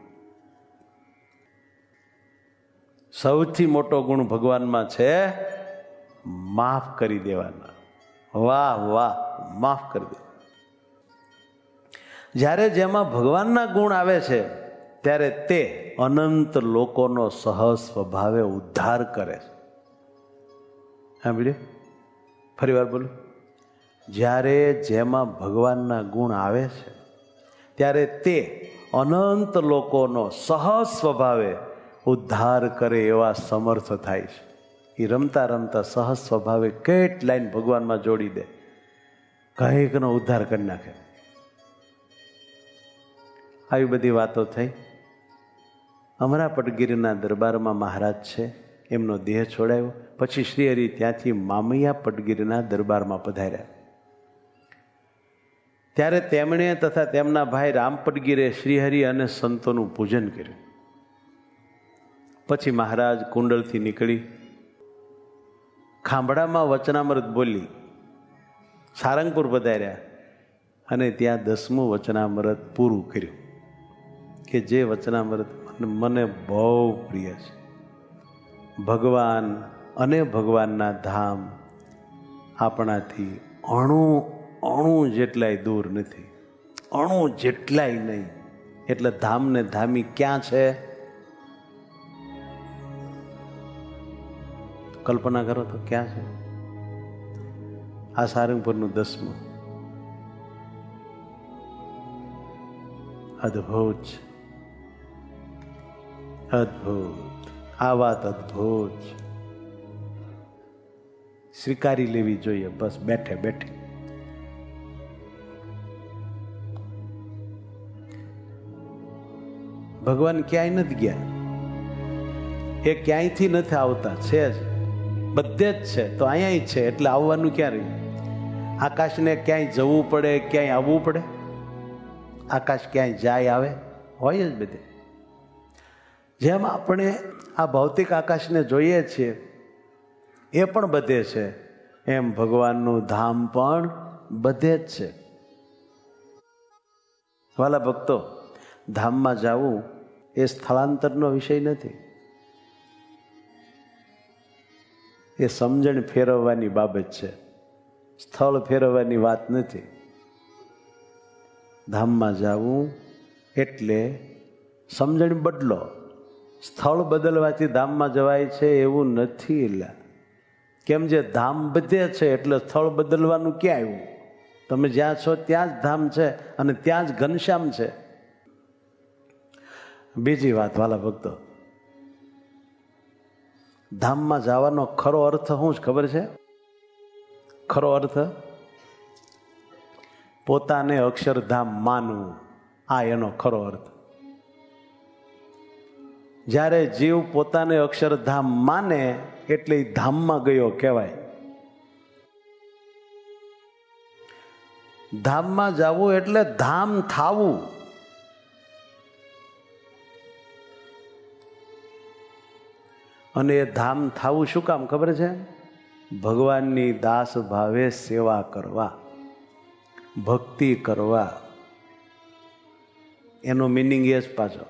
સૌથી મોટો ગુણ ભગવાનમાં છે માફ કરી દેવાના. વાહ વાહ, માફ કરી દે. જ્યારે જેમાં ભગવાનના ગુણ આવે છે ત્યારે તે અનંત લોકોનો સહજ સ્વભાવે ઉદ્ધાર કરે છે. સાંભળ્યું? ફરી વાર બોલું. જ્યારે જેમાં ભગવાનના ગુણ આવે છે ત્યારે તે અનંત લોકોનો સહજ સ્વભાવે ઉદ્ધાર કરે એવા સમર્થ થાય છે. એ રમતા રમતા સહજ સ્વભાવે કેટલાય ભગવાનમાં જોડી દે, કંઈકનો ઉદ્ધાર કરી નાખે. આવી બધી વાતો થઈ. અમરા પટગીરીના દરબારમાં મહારાજ છે, એમનો દેહ છોડાયો. પછી શ્રીહરિ ત્યાંથી મામૈયા પટગીરીના દરબારમાં પધાર્યા. ત્યારે તેમણે તથા તેમના ભાઈ રામ પટગીરે શ્રીહરિ અને સંતોનું પૂજન કર્યું. પછી મહારાજ કુંડલથી નીકળી ખાંભડામાં વચનામૃત બોલી સારંગપુર પધાર્યા અને ત્યાં દસમું વચનામૃત પૂરું કર્યું, કે જે વચનામૃત મને બહુ પ્રિય છે. ભગવાન અને ભગવાનના ધામ આપણાથી અણુ અણુ જેટલાય દૂર નથી, અણુ જેટલાય નહીં. એટલે ધામ ને ધામી ક્યાં છે? કલ્પના કરો તો ક્યાં છે? આ સારંગપુરનું દસમું. અદ્ભુત, અદ્ભુત. આ વાત અદ્ભુત, સ્વીકારી લેવી જોઈએ. બસ બેઠે બેઠે ભગવાન ક્યાંય નથી ગયા, એ ક્યાંયથી નથી આવતા, છે જ, બધે જ છે. તો અહીંયા જ છે, એટલે આવવાનું ક્યાં રહ્યું? આકાશને ક્યાંય જવું પડે, ક્યાંય આવવું પડે? આકાશ ક્યાંય જાય આવે? હોય જ બધે. જેમ આપણે આ ભૌતિક આકાશને જોઈએ છીએ એ પણ બધે છે, એમ ભગવાનનું ધામ પણ બધે જ છે. વાલા ભક્તો, ધામમાં જવું એ સ્થળાંતરનો વિષય નથી, એ સમજણ ફેરવવાની બાબત છે, સ્થળ ફેરવવાની વાત નથી. ધામમાં જવું એટલે સમજણ બદલો. સ્થળ બદલવાથી ધામમાં જવાય છે એવું નથી. એટલે કેમ? જે ધામ બધે છે એટલે સ્થળ બદલવાનું ક્યાં આવ્યું? તમે જ્યાં છો ત્યાં જ ધામ છે અને ત્યાં જ ઘનશ્યામ છે. બીજી વાત વાલા ભક્તો, ધામમાં જવાનો ખરો અર્થ શું છે ખબર છે? ખરો અર્થ પોતાને અક્ષરધામ માનવું, આ એનો ખરો અર્થ. જ્યારે જીવ પોતાને અક્ષરધામ માને એટલે એ ધામમાં ગયો કહેવાય. ધામમાં જવું એટલે ધામ થાવું. અને એ ધામ થાવું શું કામ ખબર છે? ભગવાનની દાસ ભાવે સેવા કરવા, ભક્તિ કરવા. એનો મિનિંગ એ જ પાછો,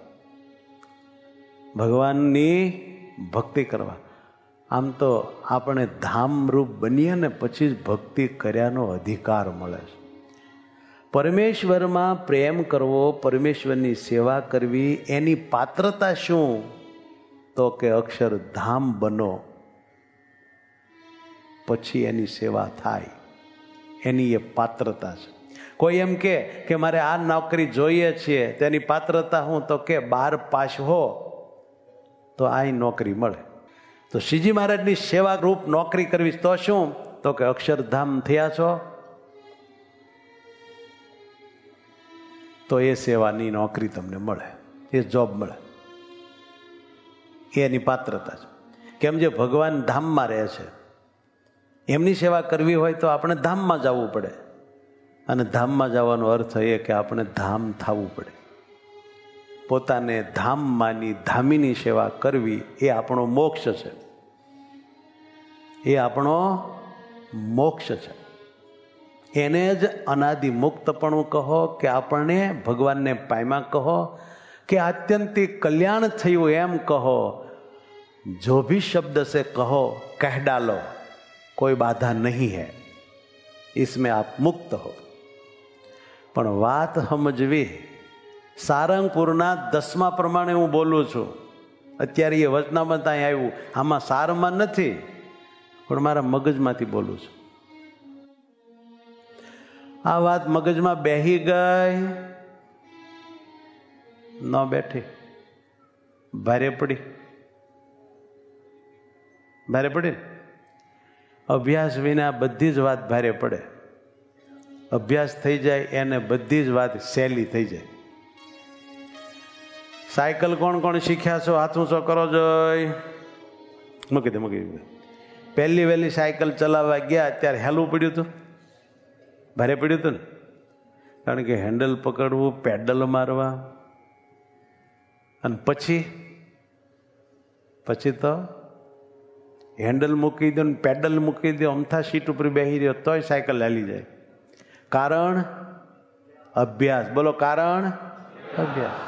ભગવાનની ભક્તિ કરવા. આમ તો આપણે ધામરૂપ બનીએ ને પછી જ ભક્તિ કર્યાનો અધિકાર મળે છે. પરમેશ્વરમાં પ્રેમ કરવો, પરમેશ્વરની સેવા કરવી, એની પાત્રતા શું? તો કે અક્ષરધામ બનો, પછી એની સેવા થાય. એની એ પાત્રતા છે. કોઈ એમ કે કે મારે આ નોકરી જોઈએ છે, તેની પાત્રતા હું? તો કે બાર પાસ હો તો આ નોકરી મળે. તો શ્રીજી મહારાજની સેવા રૂપ નોકરી કરવી તો શું? તો કે અક્ષરધામ થયા છો તો એ સેવાની નોકરી તમને મળે, એ જોબ મળે. એની પાત્રતા છે. કેમ? જે ભગવાન ધામમાં રહે છે એમની સેવા કરવી હોય તો આપણે ધામમાં જવું પડે. અને ધામમાં જવાનો અર્થ એ કે આપણે ધામ થવું પડે. પોતાને ધામ માની ધામીની સેવા કરવી એ આપણો મોક્ષ છે. એ આપણો મોક્ષ છે. એને જ અનાદિ મુક્તપણું કહો, કે આપણને ભગવાનને પામ્યા કહો, કે આત્યંતિક કલ્યાણ થયું એમ કહો. જો ભી શબ્દ से कहो कह डालो, कोई बाधा नहीं है, इसमें आप मुक्त हो. પણ વાત સમજવી. સારંગપુરના દસમા પ્રમાણે હું બોલું છું. અત્યારે એ વચનામાં ત્યાં આવ્યું, આમાં સારમાં નથી, પણ મારા મગજમાંથી બોલું છું. આ વાત મગજમાં બેહી ગઈ, ન બેઠી, ભારે પડી, ભારે પડી. અભ્યાસ વિના બધી જ વાત ભારે પડે. અભ્યાસ થઈ જાય એને બધી જ વાત સહેલી થઈ જાય. સાયકલ કોણ કોણ શીખ્યા છો? હાથ ઊંચો કરો જોઈ. મૂકી દે મૂકી દે. પહેલી વહેલી સાયકલ ચલાવવા ગયા ત્યારે હેલું પડ્યું હતું, ભારે પડ્યું હતું ને. કારણ કે હેન્ડલ પકડવું, પેડલ મારવા, અને પછી પછી તો હેન્ડલ મૂકી દો ને પેડલ મૂકી દો, અમથા સીટ ઉપર બેસી રહ્યો તોય સાયકલ હાલી જાય. કારણ અભ્યાસ. બોલો, કારણ અભ્યાસ.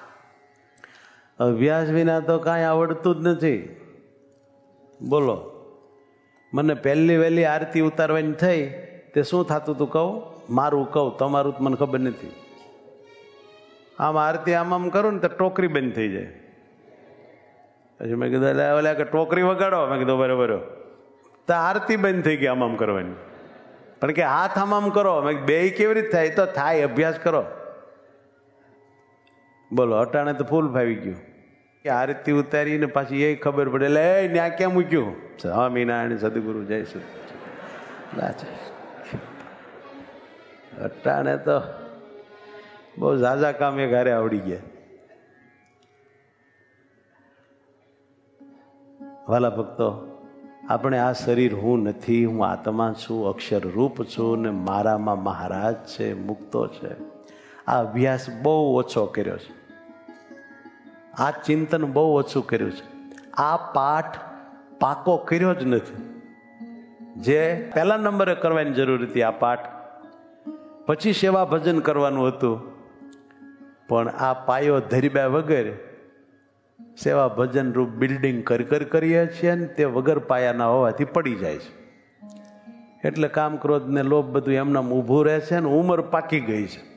અભ્યાસ વિના તો કાંઈ આવડતું જ નથી. બોલો, મને પહેલી વહેલી આરતી ઉતારવાની થઈ તે શું થતું હતું કહું? મારું કહું, તમારું તો મને ખબર નથી. આમ આરતી આમ આમ કરું ને તો ટોકરી બંધ થઈ જાય. પછી મેં કીધું એટલે ઓલા કે ટોકરી વગાડો. મેં કીધું બરોબર. તો આરતી બંધ થઈ ગઈ આમ આમ કરવાની. પણ કે હાથ આમ આમ કરો. મેં બે કેવી રીતે થાય? તો થાય, અભ્યાસ કરો. બોલો, અટાણે તો ફૂલ ફાવી ગયું કે આરતી ઉતારીને પાછી એ ખબર પડે એટલે એ ન્યા ક્યાં મૂક્યું? સ્વામિનારાયણ સદગુરુ જય શ્રી. અટાણે તો બહુ ઝાઝા કામ એ ઘરે આવડી ગયા. વાલા ભક્તો, આપણે આ શરીર હું નથી, હું આત્મા છું, અક્ષર રૂપ છું ને મારામાં મહારાજ છે, મુક્તો છે. આ અભ્યાસ બહુ ઓછો કર્યો છે. આ ચિંતન બહુ ઓછું કર્યું છે. આ પાઠ પાકો કર્યો જ નથી. જે પહેલા નંબરે કરવાની જરૂર હતી આ પાઠ, પછી સેવા ભજન કરવાનું હતું. પણ આ પાયો ધરીબ્યા વગર સેવા ભજન રૂપ બિલ્ડિંગ કરી કરી કરીએ છીએ ને તે વગર પાયાના હોવાથી પડી જાય છે. એટલે કામ ક્રોધ ને લોભ બધું એમનામ ઊભું રહે છે ને ઉંમર પાકી ગઈ છે.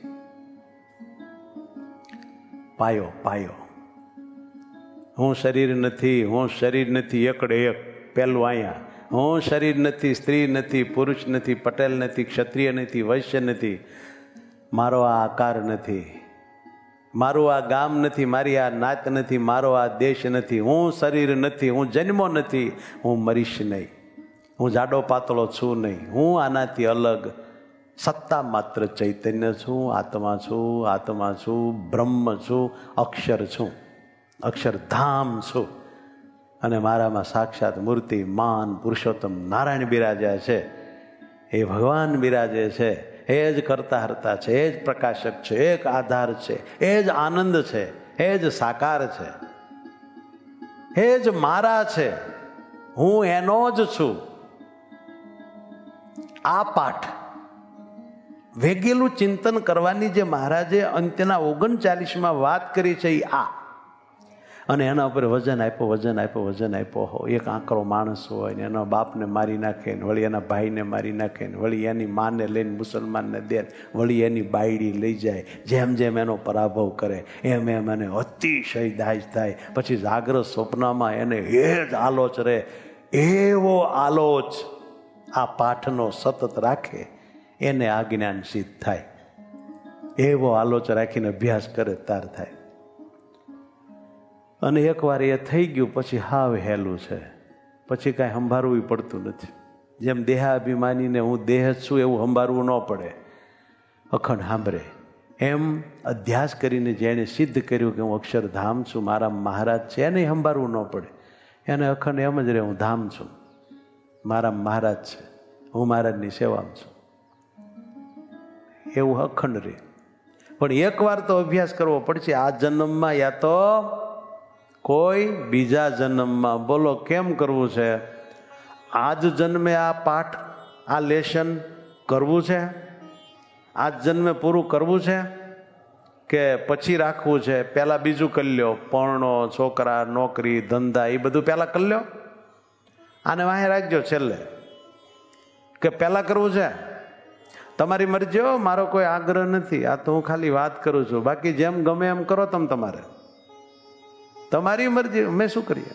પાયો પાયો હું શરીર નથી, હું શરીર નથી, એકડે એક. પહેલું અહીંયા હું શરીર નથી, સ્ત્રી નથી, પુરુષ નથી, પટેલ નથી, ક્ષત્રિય નથી, વૈશ્ય નથી, મારો આ આકાર નથી, મારું આ ગામ નથી, મારી આ નાત નથી, મારો આ દેશ નથી, હું શરીર નથી, હું જન્મો નથી, હું મરીશ નહીં, હું જાડો પાતળો છું નહીં, હું આનાથી અલગ સત્તા માત્ર ચૈતન્ય છું, આત્મા છું, આત્મા છું, બ્રહ્મ છું, અક્ષર છું, અક્ષરધામ છું. અને મારામાં સાક્ષાત મૂર્તિ માન પુરુષોત્તમ નારાયણ બિરાજ્યા છે. એ ભગવાન બિરાજે છે. એ જ કરતા હરતા છે, એ જ પ્રકાશક છે, એ જ આધાર છે, એ જ આનંદ છે, એ જ સાકાર છે, એ જ મારા છે, હું એનો જ છું. આ પાઠ વેગેલું ચિંતન કરવાની જે મહારાજે અંત્યના ઓગણચાલીસમાં વાત કરી છે એ આ. અને એના ઉપર વજન આપ્યો, વજન આપ્યો, વજન આપ્યો હો. એક આંકરો માણસ હોય ને એના બાપને મારી નાખે ને વળી એના ભાઈને મારી નાખે ને વળી એની માને લઈને મુસલમાનને દે, વળી એની બાયડી લઈ જાય. જેમ જેમ એનો પરાભવ કરે એમ એમ એને અતિશય દાજ થાય. પછી જાગ્રત સ્વપ્નમાં એને એ જ આલોચ રહે. એવો આલોચ આ પાઠનો સતત રાખે એને આ જ્ઞાન સિદ્ધ થાય. એવો આલોચ રાખીને અભ્યાસ કરે તાર થાય. અને એકવાર એ થઈ ગયું પછી હાવ હેલું છે. પછી કાંઈ સંભાળવું પડતું નથી. જેમ દેહાભિમાનીને હું દેહ જ છું એવું સંભાળવું ન પડે, અખંડ સાંભળે. એમ અધ્યાસ કરીને જેણે સિદ્ધ કર્યું કે હું અક્ષરધામ છું, મારા મહારાજ છે, એને સંભાળવું ન પડે. એને અખંડ એમ જ રહે હું ધામ છું, મારા મહારાજ છે, હું મહારાજની સેવામાં છું, એવું અખંડ રહે. પણ એકવાર તો અભ્યાસ કરવો પડશે આ જન્મમાં યા તો કોઈ બીજા જન્મમાં. બોલો કેમ કરવું છે? આજ જન્મે આ પાઠ આ લેશન કરવું છે? આજ જન્મે પૂરું કરવું છે કે પછી રાખવું છે? પહેલા બીજું કરી લ્યો, પરણો, છોકરા, નોકરી, ધંધા એ બધું પહેલા કરી લ્યો. આને વાહે રાખજો છેલ્લે. કે પહેલા કરવું છે? તમારી મરજી હો, મારો કોઈ આગ્રહ નથી. આ તો હું ખાલી વાત કરું છું. બાકી જેમ ગમે એમ કરો તમે, તમારે તમારી મરજી. અમે શું કરીએ?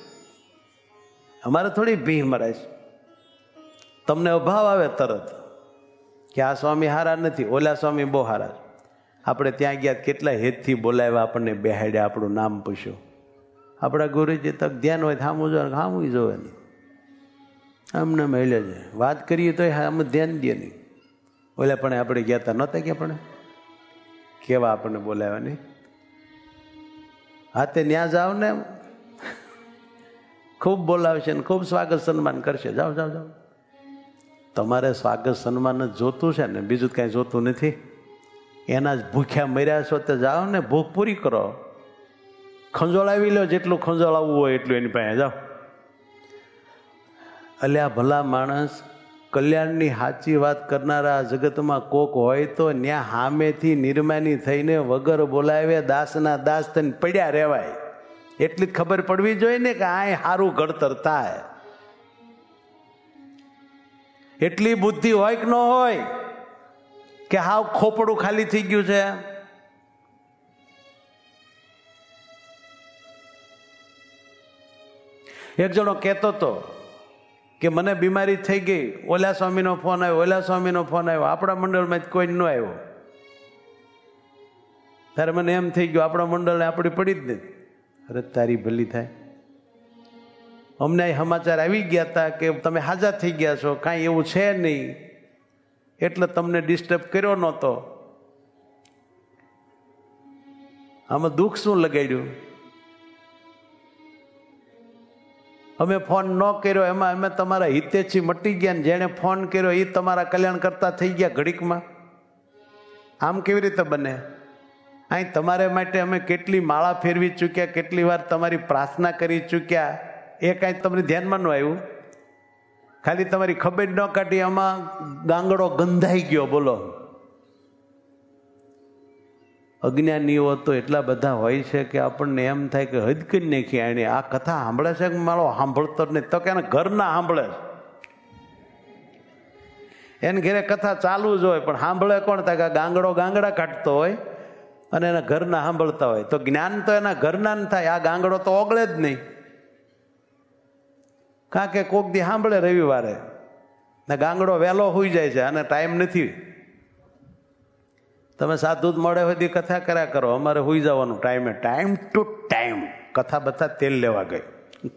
અમારે થોડી ભીહ મરાય છે. તમને અભાવ આવે તરત કે આ સ્વામી હારા નથી, ઓલા સ્વામી બહુ હારા છે. આપણે ત્યાં ગયા કેટલા હેતથી બોલાવ્યા, આપણને બેહાડ્યા, આપણું નામ પૂછ્યું. આપણા ગુરુજી તક ધ્યાન હોય સામું જોવે, સામું જોવે નહીં, અમને મહિલે છે. વાત કરીએ તો આમ ધ્યાન દે નહીં. ઓલા પણ આપણે ગયા હતા નહોતા ગયા, પણ કેવા આપણને બોલાવ્યા નહીં. હા તે ત્યાં જાઓ ને, ખૂબ બોલાવશે ને ખૂબ સ્વાગત સન્માન કરશે. જાઓ જાઓ જાઓ. તમારે સ્વાગત સન્માન જ જોતું છે ને, બીજું કાંઈ જોતું નથી. એના જ ભૂખ્યા મર્યા છો તો જાઓ ને, ભૂખ પૂરી કરો. ખંજોળાવી લો, જેટલું ખંજોળાવવું હોય એટલું એની પાસે જાઓ. અલ્યા ભલા માણસ, કલ્યાણની સાચી વાત કરનારા જગતમાં કોક હોય તો ન્યા સામેથી નિર્માની થઈને વગર બોલાવે દાસના દાસ થઈને પડ્યા રહેવાય. એટલી જ ખબર પડવી જોઈએ ને કે આ સારું ઘડતર થાય. એટલી બુદ્ધિ હોય કે ન હોય કે હાવ ખોપડું ખાલી થઈ ગયું છે. એક જણો કહેતો હતો કે મને બીમારી થઈ ગઈ, ઓલા સ્વામીનો ફોન આવ્યો, ઓલા સ્વામીનો ફોન આવ્યો, આપણા મંડળમાં કોઈ ન આવ્યો. ત્યારે મને એમ થઈ ગયું આપણા મંડળને આપણી પડી જ નહીં. અરે તારી ભલી થાય, અમને અહીં સમાચાર આવી ગયા હતા કે તમે હાજા થઈ ગયા છો, કાંઈ એવું છે નહીં, એટલે તમને ડિસ્ટર્બ કર્યો નહોતો. આમાં દુઃખ શું લગાડ્યું? અમે ફોન ન કર્યો એમાં અમે તમારા હિતેથી મટી ગયા, ને જેણે ફોન કર્યો એ તમારા કલ્યાણ કરતા થઈ ગયા ઘડીકમાં. આમ કેવી રીતે બને? અહીં તમારે માટે અમે કેટલી માળા ફેરવી ચૂક્યા, કેટલી વાર તમારી પ્રાર્થના કરી ચૂક્યા, એ કાંઈ તમને ધ્યાનમાં ન આવ્યું? ખાલી તમારી ખબર ન કાઢી, આમાં ગાંગડો ગંધાઈ ગયો. બોલો, અજ્ઞાનીઓ તો એટલા બધા હોય છે કે આપણને એમ થાય કે હદ કરી નાખી આને. આ કથા સાંભળે છે કે મારો સાંભળતો નહીં, તો કે એના ઘરના સાંભળે છે. એને ઘરે કથા ચાલુ જ હોય, પણ સાંભળે કોણ? થાય કે ગાંગડો ગાંગડા કાઢતો હોય અને એના ઘરના સાંભળતા હોય. તો જ્ઞાન તો એના ઘરના ન થાય, આ ગાંગડો તો ઓગળે જ નહીં. કારણ કે કોક દી સાંભળે રવિવારે ને ગાંગડો વહેલો હોઈ જાય છે અને ટાઈમ નથી. તમે સાધુ જ મળે સુધી કથા કર્યા કરો, અમારે હોઈ જવાનું ટાઈમે, ટાઈમ ટુ ટાઈમ. કથા બધા તેલ લેવા ગઈ.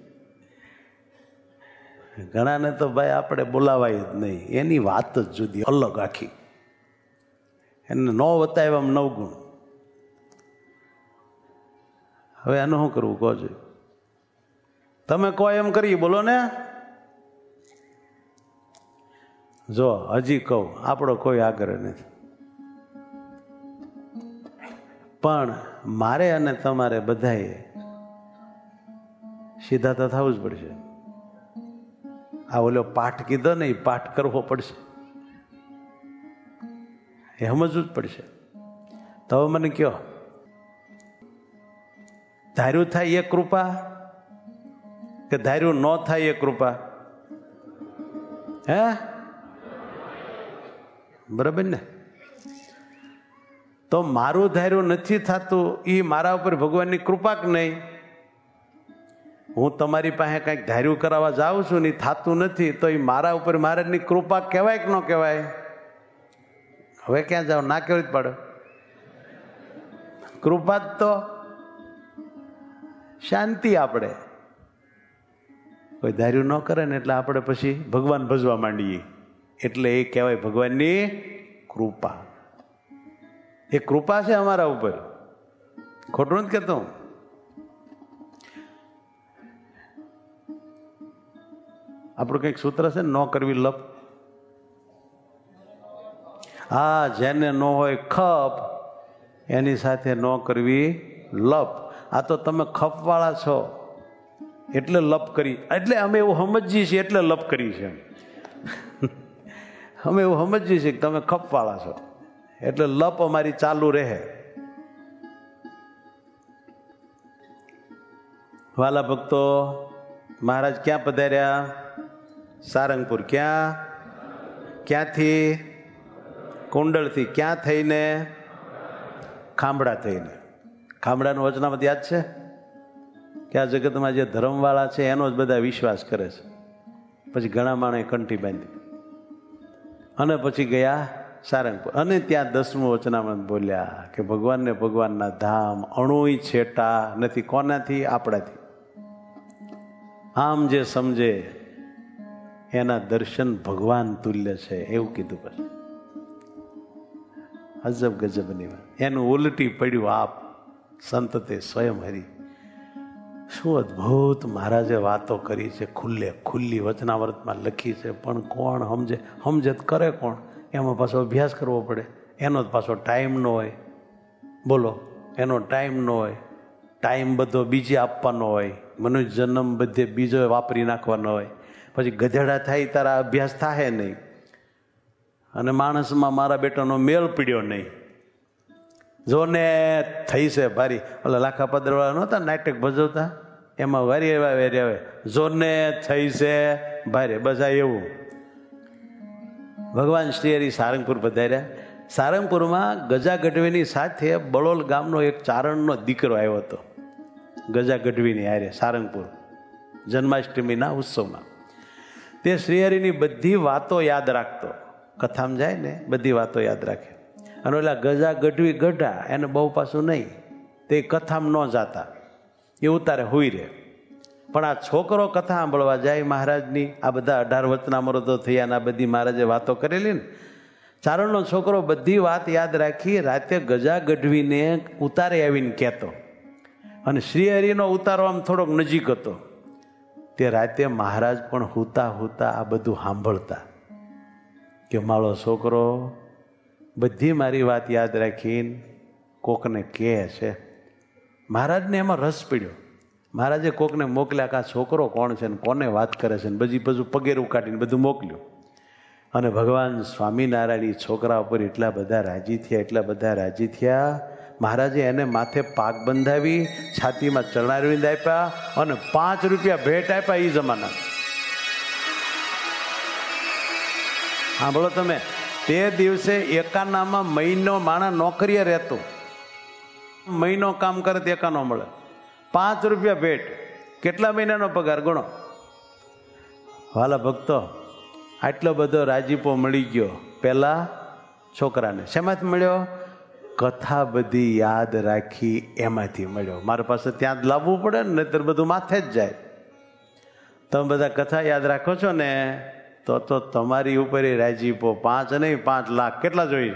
ઘણાને તો ભાઈ આપણે બોલાવાય જ નહીં, એની વાત જ જુદી, અલગ આખી. એને ન વતાવ્યા નવ ગુણ. હવે આનું શું કરવું કહો છો? તમે કહો એમ કરી બોલો ને. જો હજી કહું, આપણો કોઈ આગ્રહ નથી, પણ મારે અને તમારે બધાએ સીધા તો થવું જ પડશે. આ ઓલો પાઠ કીધો ને, એ પાઠ કરવો પડશે, એ સમજવું જ પડશે. તો હવે મને કયો, ધાર્યું થાય એ કૃપા કે ધાર્યું ન થાય એ કૃપા? હે, બરાબર ને? તો મારું ધાર્યું નથી થતું, એ મારા ઉપર ભગવાનની કૃપા કે નહીં? હું તમારી પાસે કંઈક ધાર્યું કરાવવા જાઉં છું ને થતું નથી, તો એ મારા ઉપર મહારાજની કૃપા કહેવાય કે ન કહેવાય? હવે ક્યાં જાવ? ના કેવી જ પડે? કૃપા જ તો શાંતિ. આપણે કોઈ ધાર્યું ન કરે ને એટલે આપણે પછી ભગવાન ભજવા માંડીએ, એટલે એ કહેવાય ભગવાનની કૃપા. એ કૃપા છે અમારા ઉપર, ખોટું નથી કહેતો. આપણું કંઈક સૂત્ર છે ને, ન કરવી લપ. હા, જેને ન હોય ખપ એની સાથે ન કરવી લપ. આ તો તમે ખપવાળા છો એટલે લપ કરી, એટલે અમે એવું સમજીએ છીએ એટલે લપ કરી છે. અમે એવું સમજીએ છીએ કે તમે ખપવાળા છો એટલે લપ અમારી ચાલુ રહે. વાલા ભક્તો, મહારાજ ક્યાં પધાર્યા? સારંગપુર. ક્યાં? ક્યાંથી? કુંડળથી. ક્યાં થઈને? ખાંભડા થઈને. ખાંભડાનું વચનામત યાદ છે કે આ જગતમાં જે ધર્મવાળા છે એનો જ બધા વિશ્વાસ કરે છે. પછી ઘણા માણસે કંઠી બાંધી અને પછી ગયા સારંગપુર. અને ત્યાં દસમું વચનામૃત બોલ્યા કે ભગવાનને ભગવાનના ધામ અણુય છેટા નથી. કોનાથી? આપણાથી. આમ જે સમજે એના દર્શન ભગવાન તુલ્ય છે એવું કીધું. પછી અજબ ગજબની વાત. એનું ઉલટી પડ્યું આપ સંત તે સ્વયં હરી. શું અદભુત મહારાજે વાતો કરી છે, ખુલ્લે ખુલ્લી વચનામૃતમાં લખી છે. પણ કોણ સમજે? સમજે કરે કોણ? એમાં પાછો અભ્યાસ કરવો પડે. એનો પાછો ટાઈમ ન હોય. બોલો, એનો ટાઈમ ન હોય. ટાઈમ બધો બીજે આપવાનો હોય. મનુષ્ય જન્મ બધે બીજો વાપરી નાખવાનો હોય. પછી ગધેડા થાય તારા અભ્યાસ થાય નહીં. અને માણસમાં મારા બેટાનો મેલ પીડ્યો નહીં. જોને થઈ છે ભારી. ઓલા લાખા પદરવાળા નહોતા નાટક ભજવતા, એમાં વારી એવા વેરી આવે, જોને થઈ છે ભારે. બસ આ એવું. ભગવાન શ્રી હરિ સારંગપુર પધાર્યા. સારંગપુરમાં ગજા ગઢવીની સાથે બળોલ ગામનો એક ચારણનો દીકરો આવ્યો હતો. ગજા ગઢવીની હારે સારંગપુર જન્માષ્ટમીના ઉત્સવમાં. તે શ્રીહરિની બધી વાતો યાદ રાખતો. કથામાં જાય ને બધી વાતો યાદ રાખે. અને ઓલા ગજા ગઢવી ગઢા એને બહુ પાછું નહીં, તે કથામાં ન જાતા, એ ઉતારે હુઈ રહે. પણ આ છોકરો કથા સાંભળવા જાય મહારાજની. આ બધા અઢાર વચનામૃતો થયા ને આ બધી મહારાજે વાતો કરેલી ને. ચારણનો છોકરો બધી વાત યાદ રાખી રાતે ગજા ગઢવીને ઉતારે આવીને કહેતો. અને શ્રીહરિનો ઉતારો આમ થોડોક નજીક હતો. તે રાતે મહારાજ પણ હુતા હુતા આ બધું સાંભળતા કે મારો છોકરો બધી મારી વાત યાદ રાખીને કોકને કહે છે. મહારાજને એમાં રસ પડ્યો. મહારાજે કોકને મોકલ્યા કે આ છોકરો કોણ છે ને કોને વાત કરે છે ને બધી બધું પગેરું કાઢીને બધું મોકલ્યું. અને ભગવાન સ્વામિનારાયણ છોકરા ઉપર એટલા બધા રાજી થયા, એટલા બધા રાજી થયા. મહારાજે એને માથે પાક બંધાવી, છાતીમાં ચરણારવિંદ આપ્યા અને પાંચ રૂપિયા ભેટ આપ્યા. એ જમાના હા બોલો તમે. તે દિવસે એકાનામાં મહિનો માણસ નોકરીએ રહેતો, મહિનો કામ કરે તો એકાનો મળે. પાંચ રૂપિયા ભેટ. કેટલા મહિનાનો પગાર ગણો. વાલા ભક્તો, આટલો બધો રાજીપો મળી ગયો પેલા છોકરાને. શેમાંથી મળ્યો? કથા બધી યાદ રાખી એમાંથી મળ્યો. મારી પાસે ત્યાં જ લાવવું પડે ને, નહીતર બધું માથે જ જાય. તમે બધા કથા યાદ રાખો છો ને તો તો તમારી ઉપર રાજીપો પાંચ નહીં પાંચ લાખ કેટલા જોઈએ.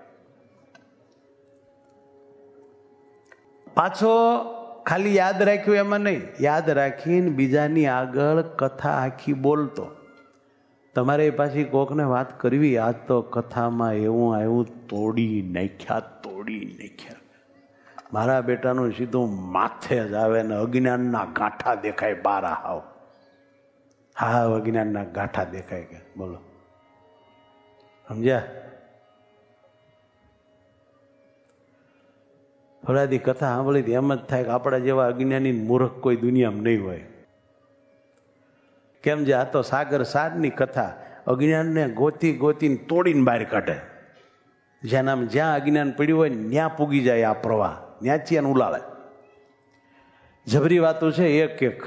પાછો ખાલી યાદ રાખ્યું એમાં નહીં, યાદ રાખીને બીજાની આગળ કથા આખી બોલતો. તમારે પાછી કોકને વાત કરવી, આજ તો કથામાં એવું આવ્યું, તોડી નાખ્યા તોડી નાખ્યા. મારા બેટાનું સીધું માથે જ આવે ને અજ્ઞાનના ગાંઠા દેખાય બારા. હાવ હા અજ્ઞાનના ગાંઠા દેખાય કે બોલો સમજ્યા. થોડાથી કથા સાંભળી એમ જ થાય કે આપણા જેવા અજ્ઞાની મૂર્ખ કોઈ દુનિયામાં નહીં હોય. કેમ જે આ તો સાગર સારની કથા અજ્ઞાનને ગોતી ગોતીને તોડીને બહાર કાઢે. જેનામ જ્યાં અજ્ઞાન પડ્યું હોય ને ત્યાં પૂગી જાય આ પ્રવાહ, ત્યાંથી એને ઉલાળે. જબરી વાતો છે એક એક.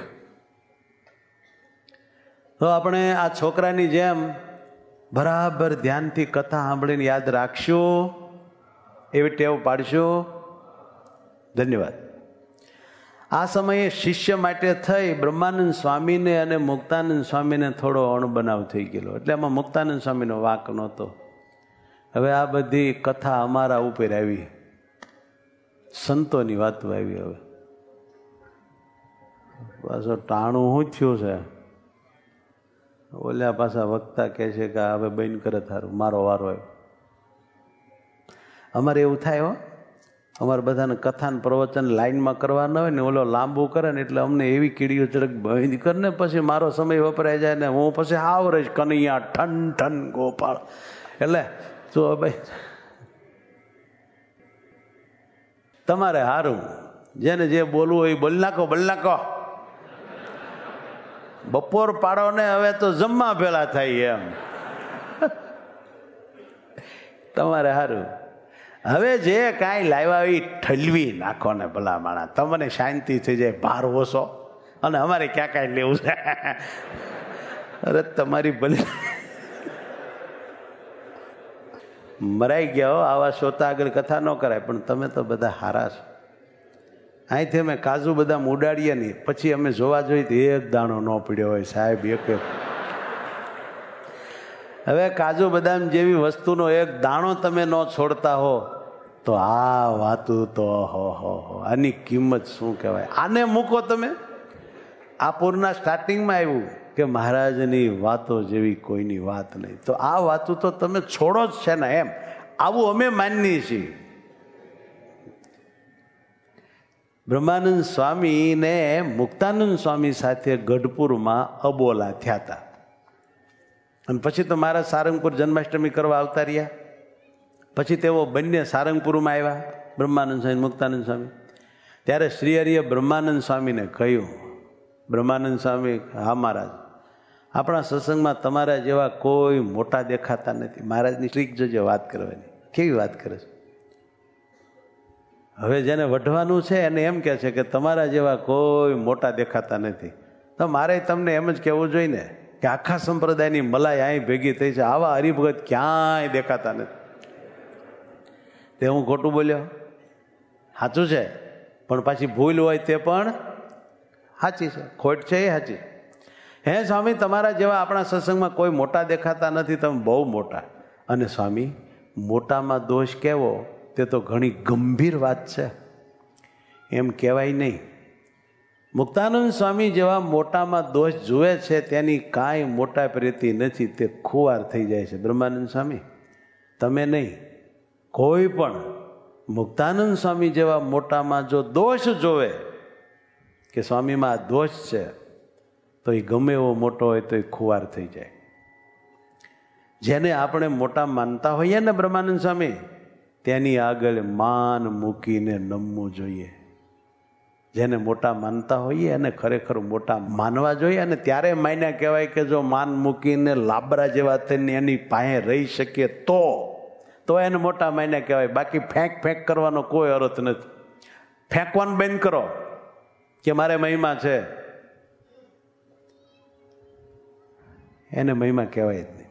તો આપણે આ છોકરાની જેમ બરાબર ધ્યાનથી કથા સાંભળીને યાદ રાખશું, એવી ટેવ પાડશું. ધન્યવાદ. આ સમયે શિષ્ય માટે થઈ બ્રહ્માનંદ સ્વામીને અને મુક્તાનંદ સ્વામીને થોડો અણબનાવ થઈ ગયેલો. એટલે એમાં મુક્તાનંદ સ્વામીનો વાંક નહોતો. હવે આ બધી કથા અમારા ઉપર આવી, સંતોની વાતો આવી. હવે પાછો ટાણું શું થયું છે? ઓલ્યા પાછા વક્તા કહે છે કે હવે બંધ કરે તારું, મારો વારો આવ્યો. અમારે એવું થાય હો. અમારે બધાને કથાને પ્રવચન લાઈનમાં કરવાના હોય ને, ઓલો લાંબુ કરે ને એટલે અમને એવી કીડીઓ ચડક બંધ કરે ને પછી મારો સમય વપરાઈ જાય ને હું પછી હાવ રહીશ કનૈયા ઠન ઠન ગોપાળ. એટલે તો ભાઈ તમારે હારું, જેને જે બોલવું હોય બોલ નાખો બોલ નાખો. બપોર પાડો ને હવે તો જમવા પેલા થાય એમ. તમારે હારું. હવે જે કાંઈ લાવ્યા એ ઠલવી નાખો ને ભલા માણા, તમને શાંતિ થઈ જાય, ભાર ઓછો. અને અમારે ક્યાં કાંઈ લેવું છે? અરે તમારી ભલે મરાઈ ગયા હો, આવા શ્રોતા આગળ કથા ન કરાય. પણ તમે તો બધા હારા છો. અહીંથી અમે કાજુ બદામ ઉડાડીએ નહીં, પછી અમે જોવા જોઈએ તો એક દાણો ન પડ્યો હોય સાહેબ. એક હવે કાજુ બદામ જેવી વસ્તુનો એક દાણો તમે ન છોડતા હો તો આ વાતું તો હો હો હો આની કિંમત શું કહેવાય. આને મૂકો તમે. આ પૂરના સ્ટાર્ટિંગમાં આવ્યું કે મહારાજની વાતો જેવી કોઈની વાત નહીં. તો આ વાતો તો તમે છોડો જ છે ને એમ. આવું અમે માનીએ છીએ. બ્રહ્માનંદ સ્વામીને મુક્તાનંદ સ્વામી સાથે ગઢપુરમાં અબોલા થયા હતા. અને પછી તો મારા સારંગપુર જન્માષ્ટમી કરવા આવતા રહ્યા. પછી તેઓ બંને સારંગપુરમાં આવ્યા, બ્રહ્માનંદ સ્વામી મુક્તાનંદ સ્વામી. ત્યારે શ્રી હરિએ બ્રહ્માનંદ સ્વામીને કહ્યું, બ્રહ્માનંદ સ્વામી, હા મહારાજ, આપણા સત્સંગમાં તમારા જેવા કોઈ મોટા દેખાતા નથી. મહારાજની ટ્રીક જોજો વાત કરવાની. કેવી વાત કરે છે. હવે જેને વઢવાનું છે એને એમ કહે છે કે તમારા જેવા કોઈ મોટા દેખાતા નથી. તો મારે તમને એમ જ કહેવું જોઈએ ને કે આખા સંપ્રદાયની મલાઈ અહીં ભેગી થઈ છે, આવા હરિભગત ક્યાંય દેખાતા નથી. તે હું ખોટું બોલ્યો? સાચું છે, પણ પાછી ભૂલ હોય તે પણ સાચી છે, ખોટ છે એ સાચી. હે સ્વામી, તમારા જેવા આપણા સત્સંગમાં કોઈ મોટા દેખાતા નથી, તમે બહુ મોટા. અને સ્વામી, મોટામાં દોષ કેવો તે તો ઘણી ગંભીર વાત છે, એમ કહેવાય નહીં. મુક્તાનંદ સ્વામી જેવા મોટામાં દોષ જુએ છે તેની કાંઈ મોટા પ્રીતિ નથી, તે ખુવાર થઈ જાય છે. બ્રહ્માનંદ સ્વામી, તમે નહીં, કોઈ પણ મુક્તાનંદ સ્વામી જેવા મોટામાં જો દોષ જોવે કે સ્વામીમાં આ દોષ છે, તો એ ગમે એવો મોટો હોય તો એ ખુવાર થઈ જાય. જેને આપણે મોટા માનતા હોઈએ ને બ્રહ્માનંદ સ્વામી, તેની આગળ માન મૂકીને નમવું જોઈએ. જેને મોટા માનતા હોઈએ એને ખરેખર મોટા માનવા જોઈએ. અને ત્યારે માન્યા કહેવાય કે જો માન મૂકીને લાબરા જેવા થઈને એની પાસે રહી શકીએ તો તો એને મોટા માન્યા કહેવાય. બાકી ફેંક ફેંક કરવાનો કોઈ અર્થ નથી. ફેંકવાનું બંધ કરો કે મારે મહિમા છે, એને મહિમા કહેવાય જ નહીં.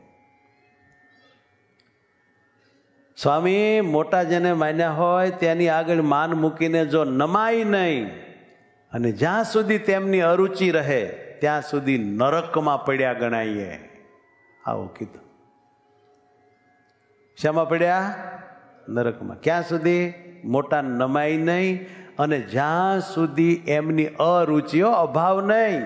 સ્વામી મોટા જેને માન્યા હોય તેની આગળ માન મૂકીને જો નમાય નહીં, અને જ્યાં સુધી તેમની અરુચિ રહે ત્યાં સુધી નરકમાં પડ્યા ગણાઈએ. આવું કીધું. શામાં પડ્યા? નરકમાં. ક્યાં સુધી? મોટા નમાય નહીં અને જ્યાં સુધી એમની અરુચિઓ અભાવ નહીં.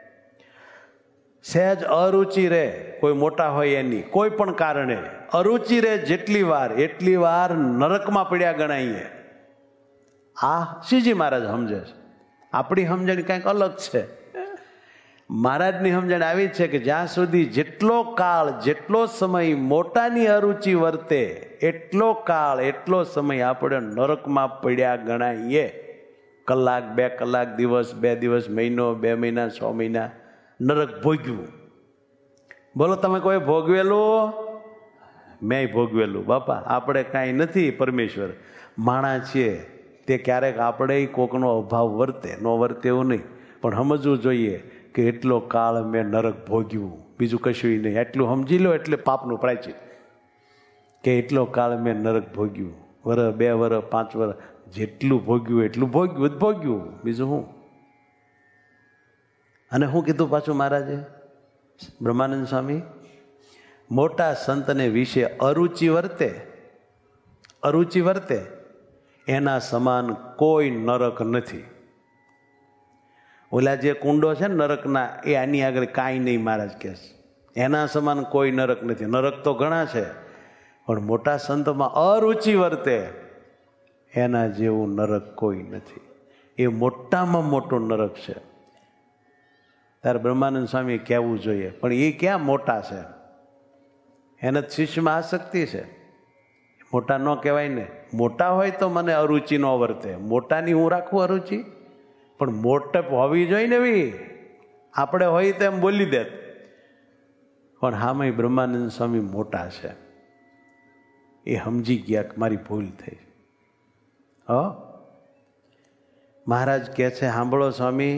સહેજ અરુચિ રહે કોઈ મોટા હોય એની, કોઈ પણ કારણે અરુચિ રહે જેટલી વાર એટલી વાર નરકમાં પડ્યા ગણાઈએ. આ શ્રીજી મહારાજ સમજે છે. આપણી સમજણ કંઈક અલગ છે. મહારાજની સમજણ આવી છે કે જ્યાં સુધી જેટલો કાળ જેટલો સમય મોટાની અરુચિ વર્તે એટલો કાળ એટલો સમય આપણે નરકમાં પડ્યા ગણાઈએ. કલાક, બે કલાક, દિવસ, બે દિવસ, મહિનો, બે મહિના, છ મહિના નરક ભોગવ્યું. બોલો તમે કોઈ ભોગવેલું? મેં ભોગવેલું બાપા. આપણે કાંઈ નથી પરમેશ્વર, માણા છીએ. તે ક્યારેક આપણે કોકનો અભાવ વર્તે, ન વર્તે એવું નહીં, પણ સમજવું જોઈએ કે એટલો કાળ મેં નરક ભોગ્યું, બીજું કશું નહીં. એટલું સમજી લો એટલે પાપનું પ્રાયચિત, કે એટલો કાળ મેં નરક ભોગ્યું. વરસ, બે વરસ, પાંચ વરસ, જેટલું ભોગ્યું એટલું ભોગ્યું જ ભોગ્યું, બીજું શું. અને શું કીધું પાછું મહારાજે? બ્રહ્માનંદ સ્વામી, મોટા સંતને વિશે અરુચિ વર્તે, અરુચિ વર્તે એના સમાન કોઈ નરક નથી. ઓલા જે કુંડો છે ને નરકના, એ આની આગળ કાંઈ નહીં મહારાજ કહે છે. એના સમાન કોઈ નરક નથી. નરક તો ઘણા છે, પણ મોટા સંતમાં અરુચિ વર્તે એના જેવું નરક કોઈ નથી. એ મોટામાં મોટું નરક છે. ત્યારે બ્રહ્માનંદ સ્વામી કહેવું જોઈએ, પણ એ ક્યાં મોટા છે? એને શિષ્યમાં આસક્તિ છે. મોટા ન કહેવાય ને. મોટા હોય તો મને અરુચિ ન વર્તે. મોટાની હું રાખું અરુચિ, પણ મોટપ હોવી જોઈએ ને એવી. આપણે હોય તો એમ બોલી દે, પણ હામાં બ્રહ્માનંદ સ્વામી મોટા છે. એ સમજી ગયા કે મારી ભૂલ થઈ. હ મહારાજ કહે છે, સાંભળો સ્વામી,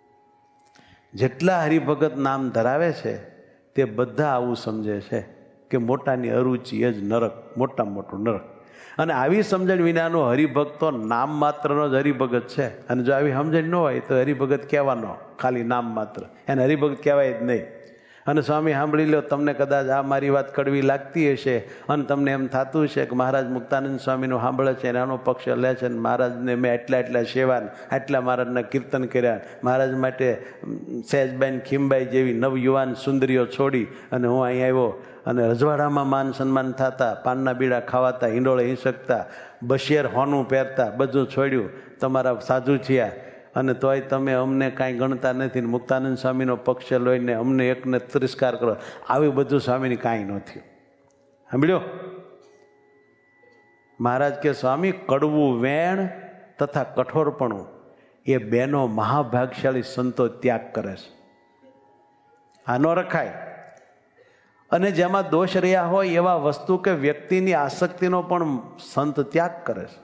જેટલા હરિભગત નામ ધરાવે છે તે બધા આવું સમજે છે કે મોટાની અરુચિ એ જ નરક, મોટામાં મોટું નરક. અને આવી સમજણ વિનાનો હરિભક્ત તો નામ માત્રનો જ હરિભગત છે. અને જો આવી સમજણ ન હોય તો હરિભગત કહેવાનો, ખાલી નામ માત્ર, એને હરિભગત કહેવાય જ નહીં. અને સ્વામી સાંભળી લો, તમને કદાચ આ મારી વાત કડવી લાગતી હશે અને તમને એમ થતું હશે કે મહારાજ મુક્તાનંદ સ્વામીનું સાંભળે છે, એનો પક્ષ લે છે, મહારાજને મેં એટલા એટલા સેવા, આટલા મહારાજના કીર્તન કર્યા, મહારાજ માટે સહેજબાઈ ખીમબાઈ જેવી નવયુવાન સુંદરીઓ છોડી અને હું અહીં આવ્યો અને રજવાડામાં માન સન્માન થતા, પાનના બીડા ખાવાતા, હિંડોળે હિંસકતા, બશેર હોનું પહેરતા, બધું છોડ્યું, તમારા સાધુ થયા અને તોય તમે અમને કાંઈ ગણતા નથી. મુક્તાનંદ સ્વામીનો પક્ષ લઈને અમને એકને તિરસ્કાર કરો. આવી બધું સ્વામીને કાંઈ ન થયું. સાંભળ્યો? મહારાજ કે સ્વામી, કડવું વેણ તથા કઠોરપણું એ બેનો મહાભાગશાળી સંતો ત્યાગ કરે છે. આ ન રખાય. અને જેમાં દોષ રહ્યા હોય એવા વસ્તુ કે વ્યક્તિની આસક્તિનો પણ સંત ત્યાગ કરે છે.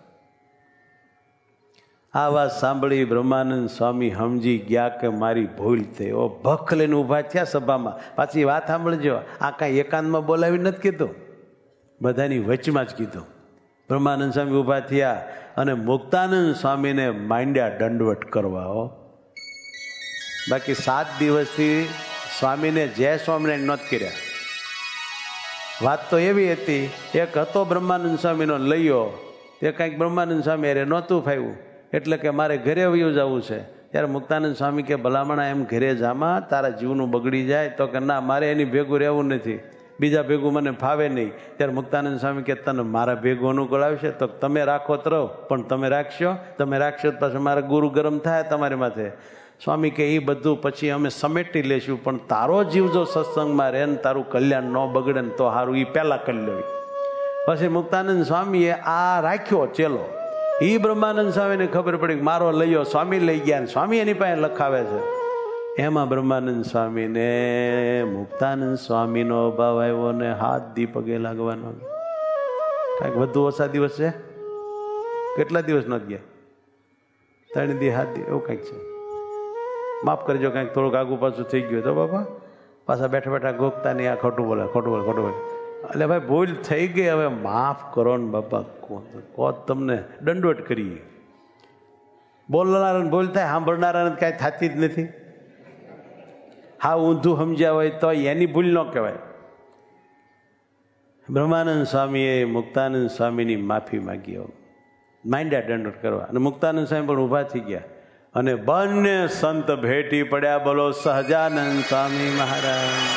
આ વાત સાંભળી બ્રહ્માનંદ સ્વામી સમજી ગયા કે મારી ભૂલ થઈ. ઓ ભખ લઈને ઊભા થયા સભામાં. પાછી વાત સાંભળજો, આ કાંઈ એકાંતમાં બોલાવી નથી કીધું, બધાની વચમાં જ કીધું. બ્રહ્માનંદ સ્વામી ઊભા થયા અને મુક્તાનંદ સ્વામીને માંડ્યા દંડવટ કરવા. હો, બાકી સાત દિવસથી સ્વામીને જય સ્વામિનારાયણ નહોત કર્યા. વાત તો એવી હતી, એક હતો બ્રહ્માનંદ સ્વામીનો લઈયો, તે કાંઈક બ્રહ્માનંદ સ્વામી અરે નહોતું ફાવ્યું, એટલે કે મારે ઘરે વયું જવું છે. ત્યારે મુક્તાનંદ સ્વામી કે ભલામણા એમ ઘરે જામાં, તારા જીવનું બગડી જાય. તો કે ના, મારે એની ભેગું રહેવું નથી, બીજા ભેગું મને ફાવે નહીં. ત્યારે મુક્તાનંદ સ્વામી કે તને મારા ભેગું અનુકૂળ આવશે તો તમે રાખો તો રહો, પણ તમે રાખશો, તમે રાખશો તો પાછું મારા ગુરુ ગરમ થાય તમારી માથે. સ્વામી કે એ બધું પછી અમે સમેટી લેશું, પણ તારો જીવ જો સત્સંગમાં રહે ને તારું કલ્યાણ ન બગડે ને તો સારું, એ પહેલાં કરી લેવી. પછી મુક્તાનંદ સ્વામીએ આ રાખ્યો ચેલો. એ બ્રહ્માનંદ સ્વામીને ખબર પડી મારો લઈયો સ્વામી લઈ ગયા ને સ્વામી એની પાસે લખાવે છે. એમાં બ્રહ્માનંદ સ્વામીને મુક્તાનંદ સ્વામીનો ભાવ આવ્યો ને હાથ દી પગે લાગવાનો. કાંઈક વધુ ઓછા દિવસ છે, કેટલા દિવસ નથી ગયા, ત્રણ દી હાથ દી એવું કંઈક છે. માફ કરજો, કાંઈક થોડુંક આગું પાછું થઈ ગયું તો બાપા, પાછા બેઠા બેઠા ગોખતા નહીં, આ ખોટું બોલે, ખોટું બોલે, ખોટું બોલે. એટલે ભાઈ ભૂલ થઈ ગઈ, હવે માફ કરો ને બાપા, કહો તમને દંડવટ કરીએ. બોલનારાને ભૂલ થાય, સાંભળનારાને કાંઈ થતી જ નથી. હા, ઊંધું સમજ્યા હોય તો એની ભૂલ ન કહેવાય. બ્રહ્માનંદ સ્વામીએ મુક્તાનંદ સ્વામીની માફી માગી, માંડ્યા દંડવટ કરવા. અને મુક્તાનંદ સ્વામી પણ ઊભા થઈ ગયા અને બંને સંત ભેટી પડ્યા. બોલો સહજાનંદ સ્વામી મહારાજ.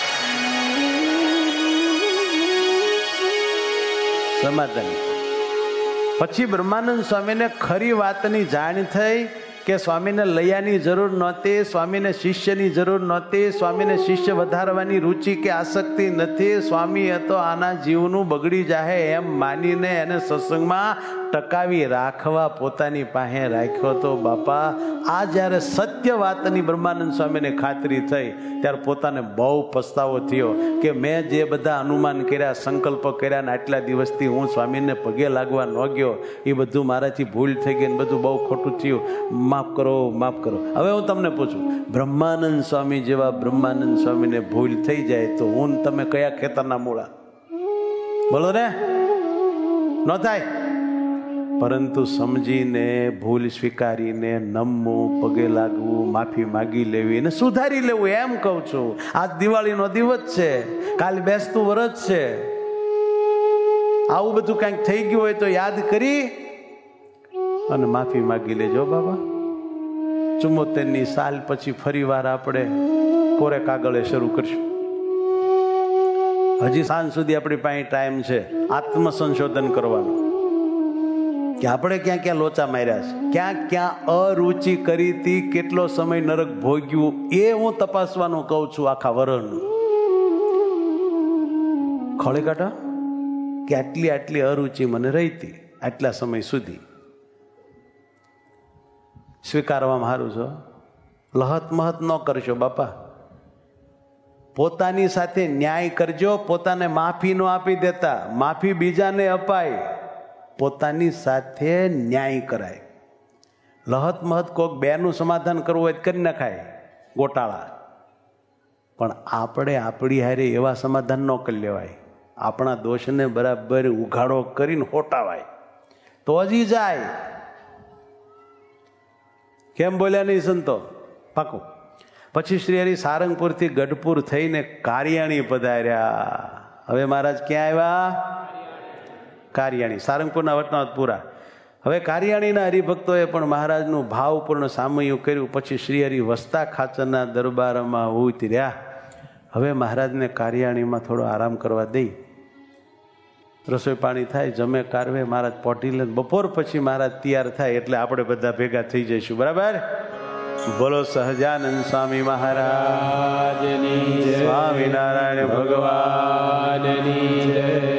સમાધાન. પછી બ્રહ્માનંદ સ્વામીને ખરી વાતની જાણ થઈ કે સ્વામીને લૈયાની જરૂર નહોતી, સ્વામીને શિષ્યની જરૂર નહોતી, સ્વામીને શિષ્ય વધારવાની રુચિ કે આસક્તિ નથી. સ્વામી હતો આના જીવનું બગડી જાહે એમ માનીને એને સત્સંગમાં ટકાવી રાખવા પોતાની પાસે રાખ્યો તો. બાપા, આ જ્યારે સત્ય વાતની બ્રહ્માનંદ સ્વામીને ખાતરી થઈ ત્યારે પોતાને બહુ પસ્તાવો થયો કે મેં જે બધા અનુમાન કર્યા, સંકલ્પ કર્યા ને આટલા દિવસથી હું સ્વામીને પગે લાગવા ન ગયો, એ બધું મારાથી ભૂલ થઈ ગઈ ને બધું બહુ ખોટું થયું, માફ કરો, માફ કરો. હવે હું તમને પૂછું, બ્રહ્માનંદ સ્વામી જેવા બ્રહ્માનંદ સ્વામીને ભૂલ થઈ જાય તો હું તમે કયા ખેતરના મૂળા? બોલો ને, ન થાય. પરંતુ સમજીને, ભૂલ સ્વીકારીને, નમવું, પગે લાગવું, માફી માગી લેવી અને સુધારી લેવું, એમ કહું છું. આજ દિવાળીનો દિવસ છે, કાલ બેસતું વરસ છે. આવું બધું કંઈક થઈ ગયું હોય તો યાદ કરી અને માફી માગી લેજો બાબા. ચુમ્મોતેર ની સાલ પછી ફરી વાર આપણે કોરે કાગળે શરૂ કરશું. હજી સાંજ સુધી આપણી પાસે ટાઈમ છે આત્મસંશોધન કરવાનો કે આપણે ક્યાં ક્યાં લોચા માર્યા છે, ક્યાં ક્યાં અરુચિ કરી હતી, કેટલો સમય નરક ભોગ્યું, એ હું તપાસવાનું કહું છું. આખા વરણનું ખોળી કાઢો કે આટલી આટલી અરુચિ મને રહી હતી આટલા સમય સુધી. સ્વીકારવામાં સારું છો, લહત મહત ન કરશો બાપા. પોતાની સાથે ન્યાય કરજો. પોતાને માફી ન આપી દેતા, માફી બીજાને અપાય, પોતાની સાથે ન્યાય કરાય. લહત મહત કોક બેનું સમાધાન કરવું હોય કરી નખાય ગોટાળા, પણ આપણે આપણી હારે એવા સમાધાન ન કરી લેવાય. આપણા દોષને બરાબર ઉઘાડો કરીને હોટાવાય તો જ જાય. કેમ બોલ્યા નહીં સંતો? પાકું. પછી શ્રી હરિ સારંગપુરથી ગઢપુર થઈને કારિયાણી પધાર્યા. હવે મહારાજ ક્યાં આવ્યા? કારિયાણી. સારંગપુરના વટનાથ પૂરા. હવે કારિયાણીના હરિભક્તોએ પણ મહારાજનું ભાવપૂર્ણ સામયું કર્યું. પછી શ્રી હરિ વસ્તા ખાચરના દરબારમાં ઉતર્યા. હવે મહારાજને કારિયાણીમાં થોડો આરામ કરવા દઈ, રસોઈ પાણી થાય, જમે કારવે, મહારાજ પોટી લે. બપોર પછી મહારાજ તૈયાર થાય એટલે આપણે બધા ભેગા થઈ જઈશું. બરાબર? બોલો સહજાનંદ સ્વામી મહારાજની, સ્વામિનારાયણ ભગવાનની જય.